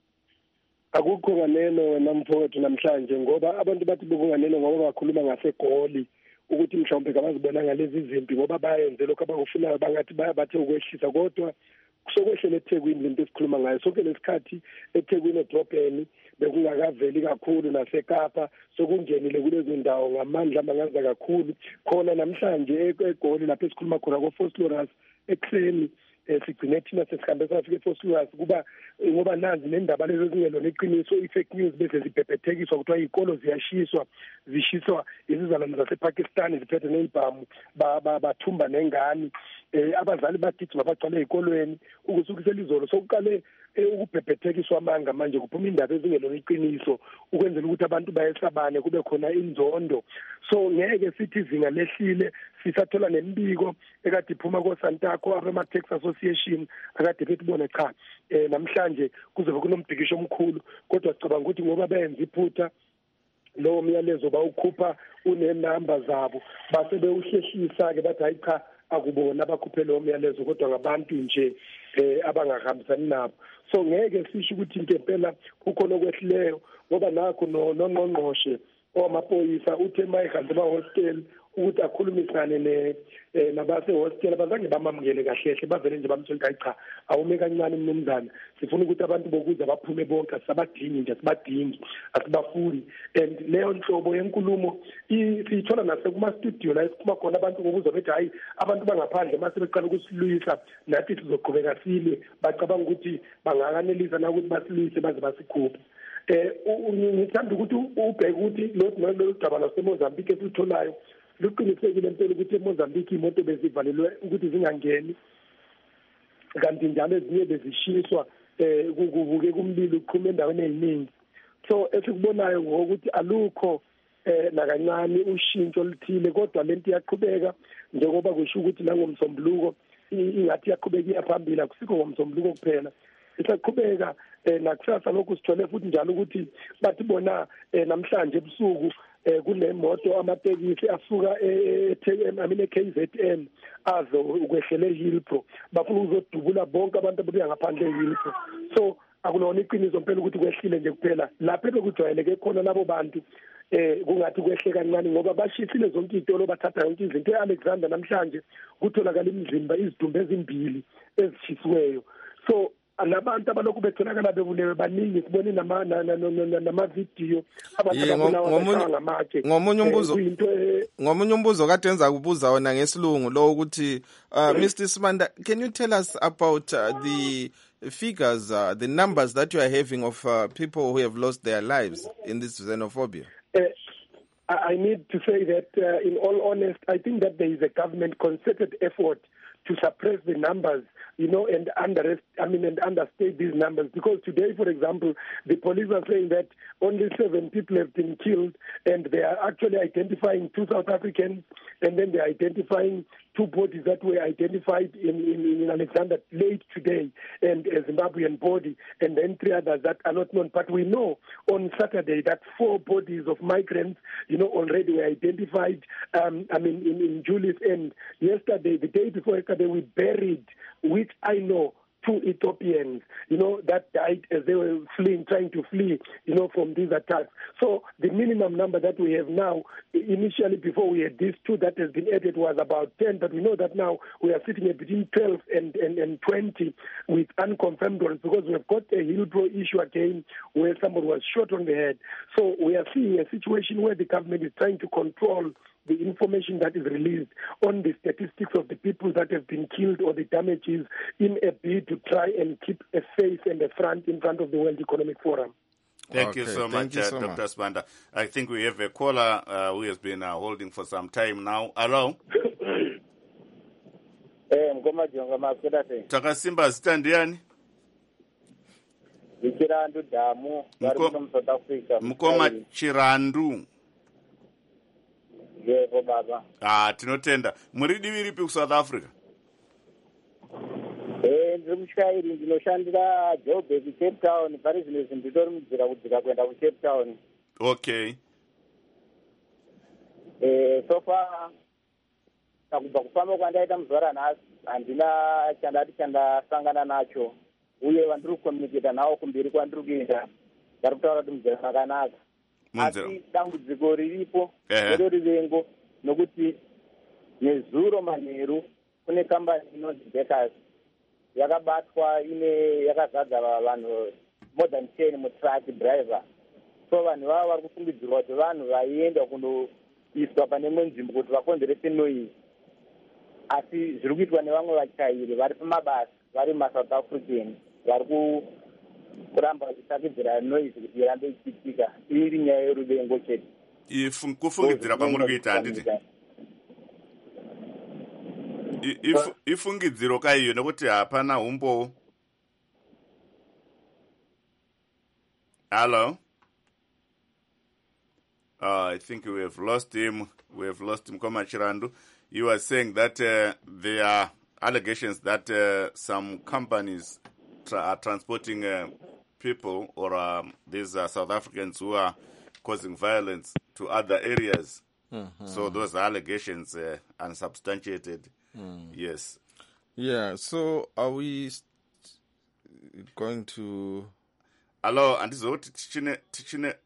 Akukho kaneno wena mfowethu namhlanje ngoba abantu bathi bekunganeno ngoba bakhuluma ngaseGoli. Ukuthi mhlawumbe kabazibona ngalezi zimpi ngoba bayenze lokho abakufunayo bangathi bathe ukwehlisa kodwa kusokwehlele eThekwini lento esikhuluma ngayo sonke lesikhathi eThekwini edrobheni bekungakaveli kakhulu naseKapa sokungenile kulezo ndawo ngamandla amangaza kakhulu khona namhlanje eGoli lapho esikhuluma khona koFosloras ekuseni sigcine thina sesihambe safika eFosloras kuba ngoba nazi nendaba lezo zingelona iqiniso i-fake news bese zibhebhethekiswa kuthiwa izikolo zishiswa izizalwane zasePakistan ziphethe nezibhamu bathumba nengane abazali bagijima bagcwala ezikolweni ukusukisela izolo sokuqale ukubhebhethekiswa amanga manje kuphuma indaba ezingelona iqiniso ukwenzela ukuthi abantu bayesabane kube khona inzondo so ngeke sithi izinga lehlile sisathola nemibiko ekade iphuma koSantaco abema Tax Association akade bethi bona cha namhlanje kuzobe kunombhikisho omkhulu kodwa sicabanga ukuthi ngoba benza iphutha lo myalezo bawukhupha unenamba zabo base bewuhlehlisa ke bathi hayi cha akubona abakhuphe lo myalezo kodwa ngabantu nje abangahambisani nabo so ngeke sisho ukuthi into empela kukhona okwehlileyo ngoba nakho nongqongqoshe owamaphoyisa uthe mayihambe ba-hostel ukuthi akhulumisane nabase hostel abazange bamamukele kahle bavele nje bamtshela hayi cha awume kancane mnumzana sifuna ukuthi abantu bokuza baphume bonke asibadingi nje asibadingi asibafuni and leyo nhlobo yenkulumo siyithola nasekuma studio la esikhuma khona abantu bokuza bethi hayi abantu bangaphandle mase beqala ukusilwisa nathi sizoqhubeka sile bacabanga ukuthi bangakanelisa na ukuthi basilwise baze basikhuphe ngithanda ukuthi ubheke ukuthi lo daba laseMozambique esitholayo luqinisekile impela ukuthi eMozambique imoto bezivalelwe ukuthi zingangeni kanti njalo ezinye bezishiswa kubuke kumlilo uqhuma endaweni eziningi so esikubonayo ngokuthi alukho nakancane ushintsho oluthile kodwa lento iyaqhubeka njengoba kusho ukuthi nangomsombuluko ingathi iyaqhubeka iyaphambili akusikho ngomsombuluko kuphela isaqhubeka nakusasa lokhu sithole futhi njalo ukuthi bathi bona namhlanje ebusuku kunemoto amatekisi asuka eKZN azo ukwehlele eHillbrow bafuna ukuzodubula bonke abantu ababuya ngaphandle eHillbrow. So akulona iqiniso phela ukuthi kwehlile nje kuphela lapho bekujwayeleke khona labo bantu kungathi kwehle kancane ngoba bashisile zonke izitolo bathatha yonke izinto eAlexander namhlanje kutholakala imizimba izidumbu ezimbili ezishisiweyo. So labantu abalokhu betholakala bebulewe baningi sibone nama-video ngomunye umbuzo kade enza kubuza wona ngesilungu lo ukuthi Mr. Sibanda, can you tell us about the figures, the numbers that you are having of people who have lost their lives in this xenophobia? I need to say that, in all honesty, I think that there is a government concerted effort to suppress the numbers, and understate these numbers. Because today, for example, the police are saying that only 7 people have been killed, and they are actually identifying 2 South Africans, and then they are identifying 2 bodies that were identified in Alexander late today, and a Zimbabwean body, and then 3 others that are not known. But we know on Saturday that 4 bodies of migrants, already were identified, in Julius End. Yesterday, the day before yesterday, we buried, which I know, 2 Ethiopians, that died as they were trying to flee, from these attacks. So the minimum number that we have now, initially before we had these 2 that has been added was about 10, but we know that now we are sitting at between 12 and 20 with unconfirmed ones because we've got a Hillbrow issue again where somebody was shot on the head. So we are seeing a situation where the government is trying to control the information that is released on the statistics of the people that have been killed or the damages in a bid to try and keep a face and a front in front of the World Economic Forum. Thank you so much, Dr. Sibanda. I think we have a caller who has been holding for some time now. Hello? Takasimba zita ndiani? Chirandu Damu, South Africa. Mukoma Chirandu. Yebo baba. Tinotenda. Muri divi ripi ku South Africa? Ndiri mushayiri ndinoshandira Joburg Cape Town, pari zvino nditori mudzira kudzika kuenda ku Cape Town. Okay. So far kubva kufamba kwandaita muzora nhasi handina chandasangana nacho, uye vandiri kukomuniketa navo kumberi kwandiri kuenda vari kutaura kuti muzera makanaka. Asi dambudziko riripo iro rivengo, nokuti nezuro manheru kune kambani inonzi Bakers yakabatwa yakazadza vanhu more than 10 mutruck driver. So vanhu vava vari kufungidzirwa kuti vanhu vaienda kundoiswa pane imwe nzvimbo kuti vakonzerese noise, asi zviri kuitwa nevamwe vachairi vari pamabasa vari maSouth African vari kuramba vachisakidzira noise kuti irambe ichiitika. Iri nyaya yeruvengo chete. Kufungidzira kwamuri kuita handiti? Ifungidziro kaiyo nekuti hapana umbo. Hello? I think we have lost him. Koma Chirandu. You were saying that there are allegations that some companies are transporting people or these South Africans who are causing violence to other areas. Mm-hmm. So those allegations unsubstantiated. Yes. Yeah, so are we going to... Hello, andizoti tichine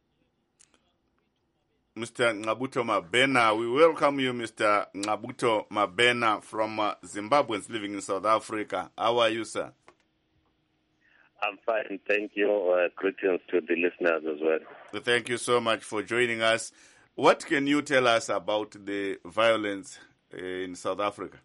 Mr. Ngabuto Mabena. We welcome you, Mr. Ngabuto Mabena, from Zimbabweans living in South Africa. How are you, sir? I'm fine, thank you. Greetings to the listeners as well. Thank you so much for joining us. What can you tell us about the violence in South Africa?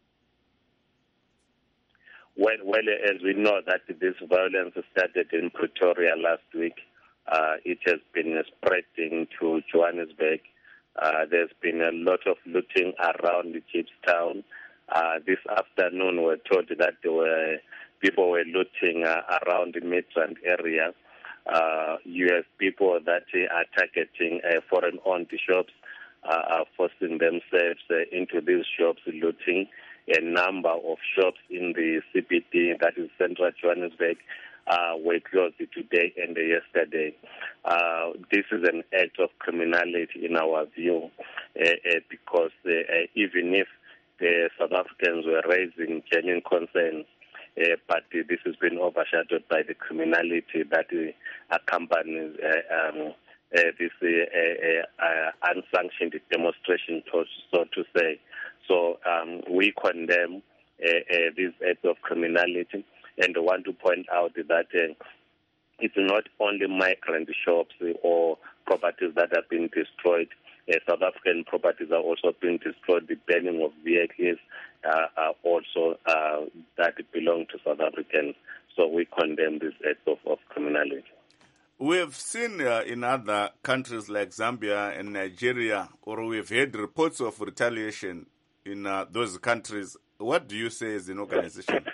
Well, as we know that this violence started in Pretoria last week, it has been spreading to Johannesburg. There's been a lot of looting around Chipstown. This afternoon we're told that people were looting around the Midrand area. You have people that are targeting foreign-owned shops, are forcing themselves into these shops, looting a number of shops in the CBD, that is Central Johannesburg, were closed today and yesterday. This is an act of criminality in our view, because even if the South Africans were raising genuine concerns, but this has been overshadowed by the criminality that accompanies this unsanctioned demonstration, so to say. So we condemn this act of criminality, and want to point out that it's not only migrant shops or properties that have been destroyed. South African properties are also being destroyed. The burning of vehicles are also that belong to South Africans. So we condemn this act of criminality. We've seen in other countries like Zambia and Nigeria, or we've heard reports of retaliation in those countries. What do you say as an organization?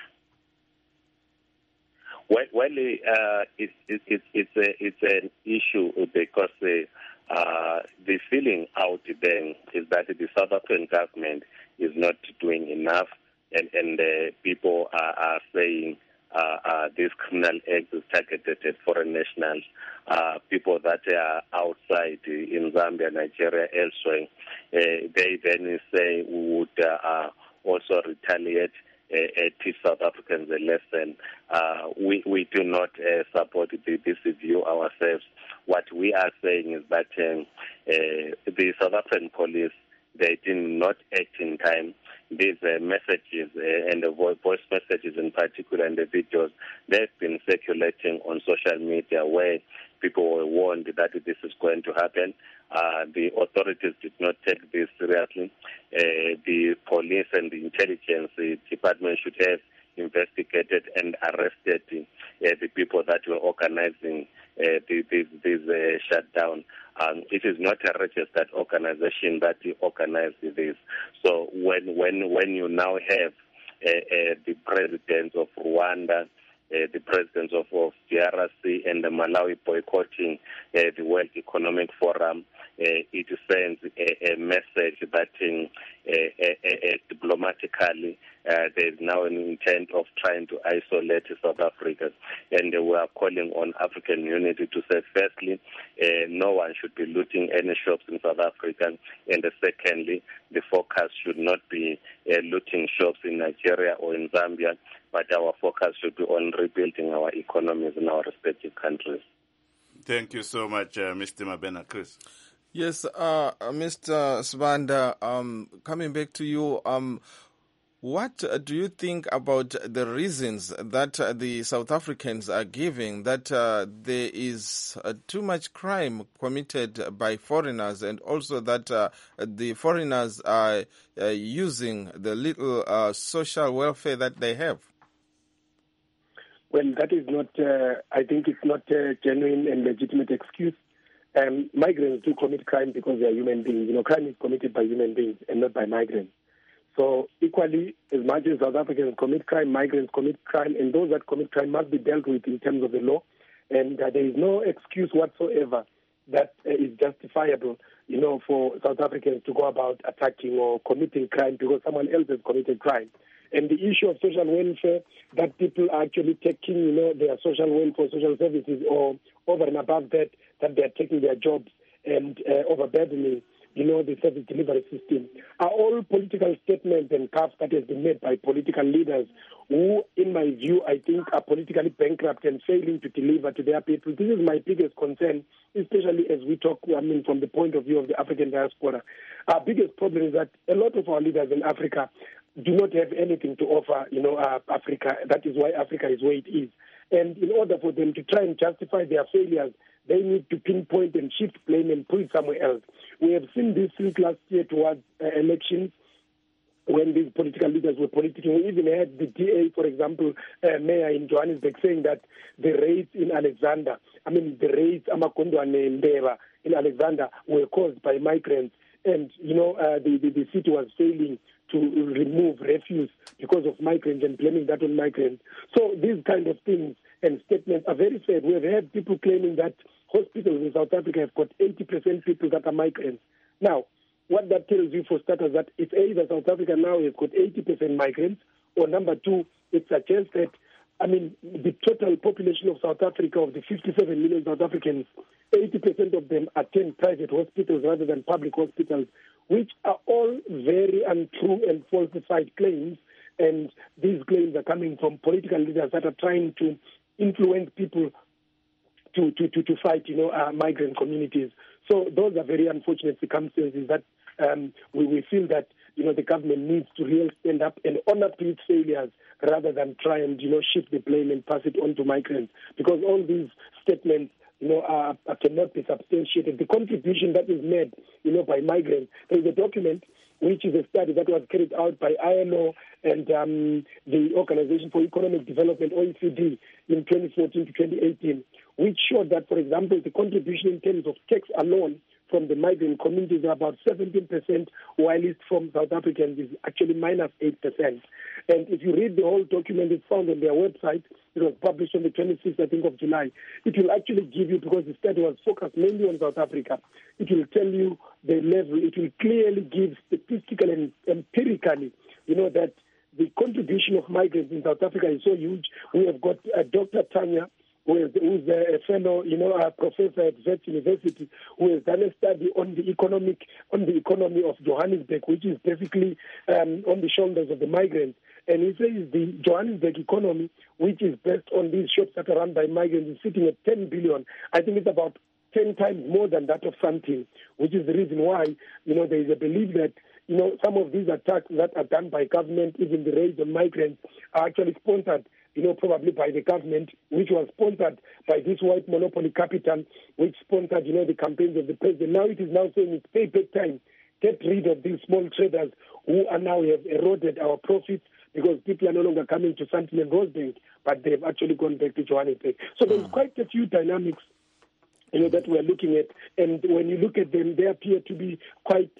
Well, it's an issue because the feeling out then is that the South African government is not doing enough, and people are saying this criminal act is targeted at foreign nationals, people that are outside in Zambia, Nigeria, elsewhere. They then say we would also retaliate, teach South Africans a lesson. We do not support this view ourselves. What we are saying is that the South African police, they did not act in time. These messages and the voice messages in particular and the videos, they've been circulating on social media where people were warned that this is going to happen. The authorities did not take this seriously. The police and the intelligence department should have investigated and arrested the people that were organizing this shutdown. It is not a registered organization that organized this. So when you now have the president of Rwanda, the presidents of DRC and the Malawi boycotting the World Economic Forum, it sends a message that diplomatically there is now an intent of trying to isolate South Africa. And we are calling on African unity to say, firstly, no one should be looting any shops in South Africa. And secondly, the focus should not be looting shops in Nigeria or in Zambia, but our focus should be on rebuilding our economies in our respective countries. Thank you so much, Mr. Mabena. Chris. Yes, Mr. Sibanda, coming back to you, what do you think about the reasons that the South Africans are giving that there is too much crime committed by foreigners, and also that the foreigners are using the little social welfare that they have? Well, that is not, I think it's not a genuine and legitimate excuse. Migrants do commit crime because they are human beings. You know, crime is committed by human beings and not by migrants. So equally, as much as South Africans commit crime, migrants commit crime, and those that commit crime must be dealt with in terms of the law. And there is no excuse whatsoever that is justifiable, you know, for South Africans to go about attacking or committing crime because someone else has committed crime. And the issue of social welfare, that people are actually taking, you know, their social welfare, social services, or over and above that they are taking their jobs and overburdening, you know, the service delivery system, are all political statements and cuts that has been made by political leaders who, in my view, I think are politically bankrupt and failing to deliver to their people. This is my biggest concern, especially as we talk, from the point of view of the African diaspora. Our biggest problem is that a lot of our leaders in Africa do not have anything to offer, you know, Africa. That is why Africa is where it is. And in order for them to try and justify their failures, they need to pinpoint and shift blame and put it somewhere else. We have seen this since last year towards elections, when these political leaders were politicking. We even had the DA, for example, mayor in Johannesburg, saying that the raids in Alexander, the raids Amakondwane and Ndeba in Alexander were caused by migrants. And, you know, the city was failing to remove refuse because of migrants and blaming that on migrants. So these kind of things and statements are very sad. We have had people claiming that hospitals in South Africa have got 80% people that are migrants. Now, what that tells you, for starters, that it's either South Africa now has got 80% migrants, or number two, it suggests that I mean, the total population of South Africa, of the 57 million South Africans, 80% of them attend private hospitals rather than public hospitals, which are all very untrue and falsified claims. And these claims are coming from political leaders that are trying to influence people to fight, migrant communities. So those are very unfortunate circumstances that we feel that, the government needs to really stand up and own up to its failures rather than try and, shift the blame and pass it on to migrants. Because all these statements, cannot be substantiated. The contribution that is made, by migrants, there is a document which is a study that was carried out by ILO and the Organization for Economic Development, OECD, in 2014 to 2018, which showed that, for example, the contribution in terms of tax alone from the migrant communities are about 17%, while it's from South Africans is actually minus 8%. And if you read the whole document, it's found on their website. It was published on the 26th, I think, of July. It will actually give you, because the study was focused mainly on South Africa, it will tell you the level. It will clearly give statistically and empirically, that the contribution of migrants in South Africa is so huge. We have got Dr. Tanya, who's a fellow, a professor at Wits University, who has done a study on the economy of Johannesburg, which is basically on the shoulders of the migrants. And he says the Johannesburg economy, which is based on these shops that are run by migrants, is sitting at 10 billion. I think it's about 10 times more than that of something, which is the reason why, there is a belief that, some of these attacks that are done by government, even the raids on migrants, are actually sponsored, probably by the government, which was sponsored by this white monopoly capital, which sponsored, the campaigns of the president. Now it is now saying it's payback time. Get rid of these small traders who are now have eroded our profits, because people are no longer coming to Sandton and Rosebank, but they've actually gone back to Johannesburg. So there's quite a few dynamics that we're looking at, and when you look at them, they appear to be quite,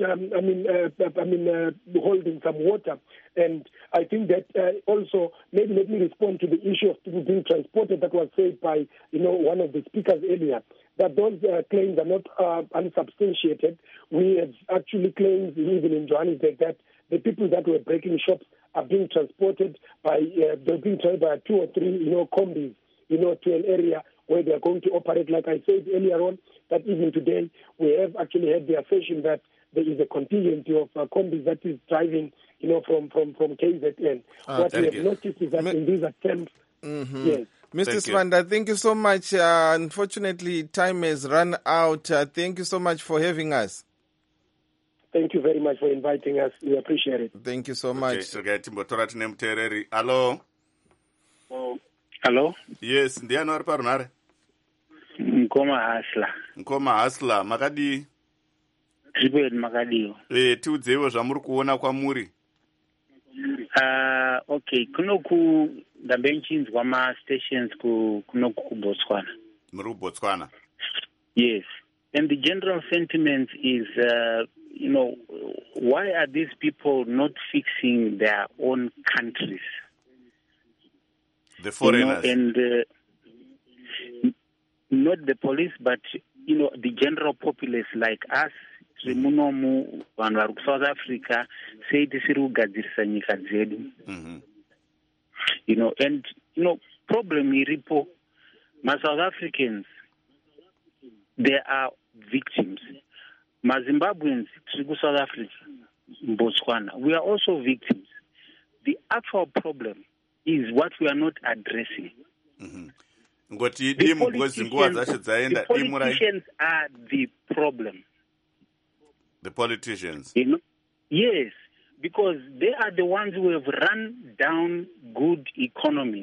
holding some water. And I think that also, maybe let me respond to the issue of people being transported that was said by, one of the speakers earlier, that those claims are not unsubstantiated. We have actually claims, even in Johannesburg, that the people that were breaking shops are being transported by, they're being transported by 2 or 3, combis, to an area where they are going to operate. Like I said earlier on, that even today we have actually had the assertion that there is a contingency of combis that is driving, from KZN. What we have noticed is that in these attempts, yes. Mr. Sibanda, thank you so much. Unfortunately, time has run out. Thank you so much for having us. Thank you very much for inviting us. We appreciate it. Thank you so much. Hello. Hello. Yes, ndiani ari parunare? Nkoma Hasla, makadi? Zvipedi makadiwo. Tiudzewo zvamuri kuona kwamuri. Okay, kunoku ndambe nchinzwa ma-stations kunoku kuBotswana. Muri kuBotswana? Yes. And the general sentiment is, why are these people not fixing their own countries? The foreigners. And not the police, but, the general populace like us, Munomu, vanhu South Africa, say tisiri kugadzirisa nyika dzedu. And, problem iripo, South Africans, they are victims. Zimbabweans, South Africa, Botswana, we are also victims. The actual problem is what we are not addressing. The politicians are the problem. The politicians? Yes, because they are the ones who have run down good economies.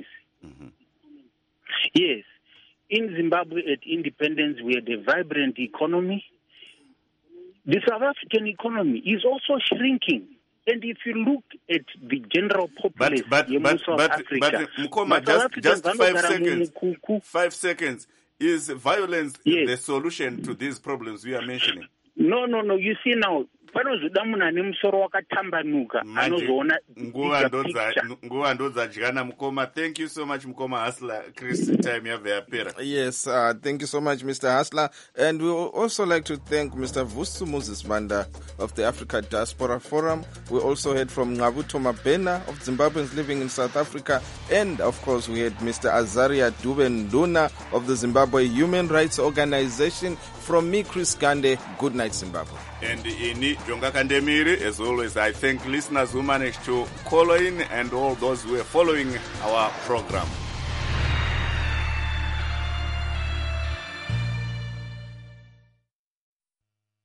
Yes, in Zimbabwe at independence we had a vibrant economy. The South African economy is also shrinking. And if you look at the general populace in South Africa, Mkoma, just 5 seconds. Is violence the solution to these problems we are mentioning? No. You see now, panozoda munhu ane musoro wakatambanuka anozoona nguva ndodzadya mukoma. Thank you so much Mukoma Hustler. Chris, time yave yapera. Yes, thank you so much Mr. Hustler, and we would also like to thank Mr. Vusu Moses Banda of the Africa Diaspora Forum. We also heard from Ngabuto Mabena of Zimbabweans living in South Africa, and of course we had Mr. Azaria Dube Nduna of the Zimbabwe Human Rights Organization. From me, Chris Gande, good night Zimbabwe. And ini Jonga Kandemiri, as always, I thank listeners who managed to call in and all those who are following our program.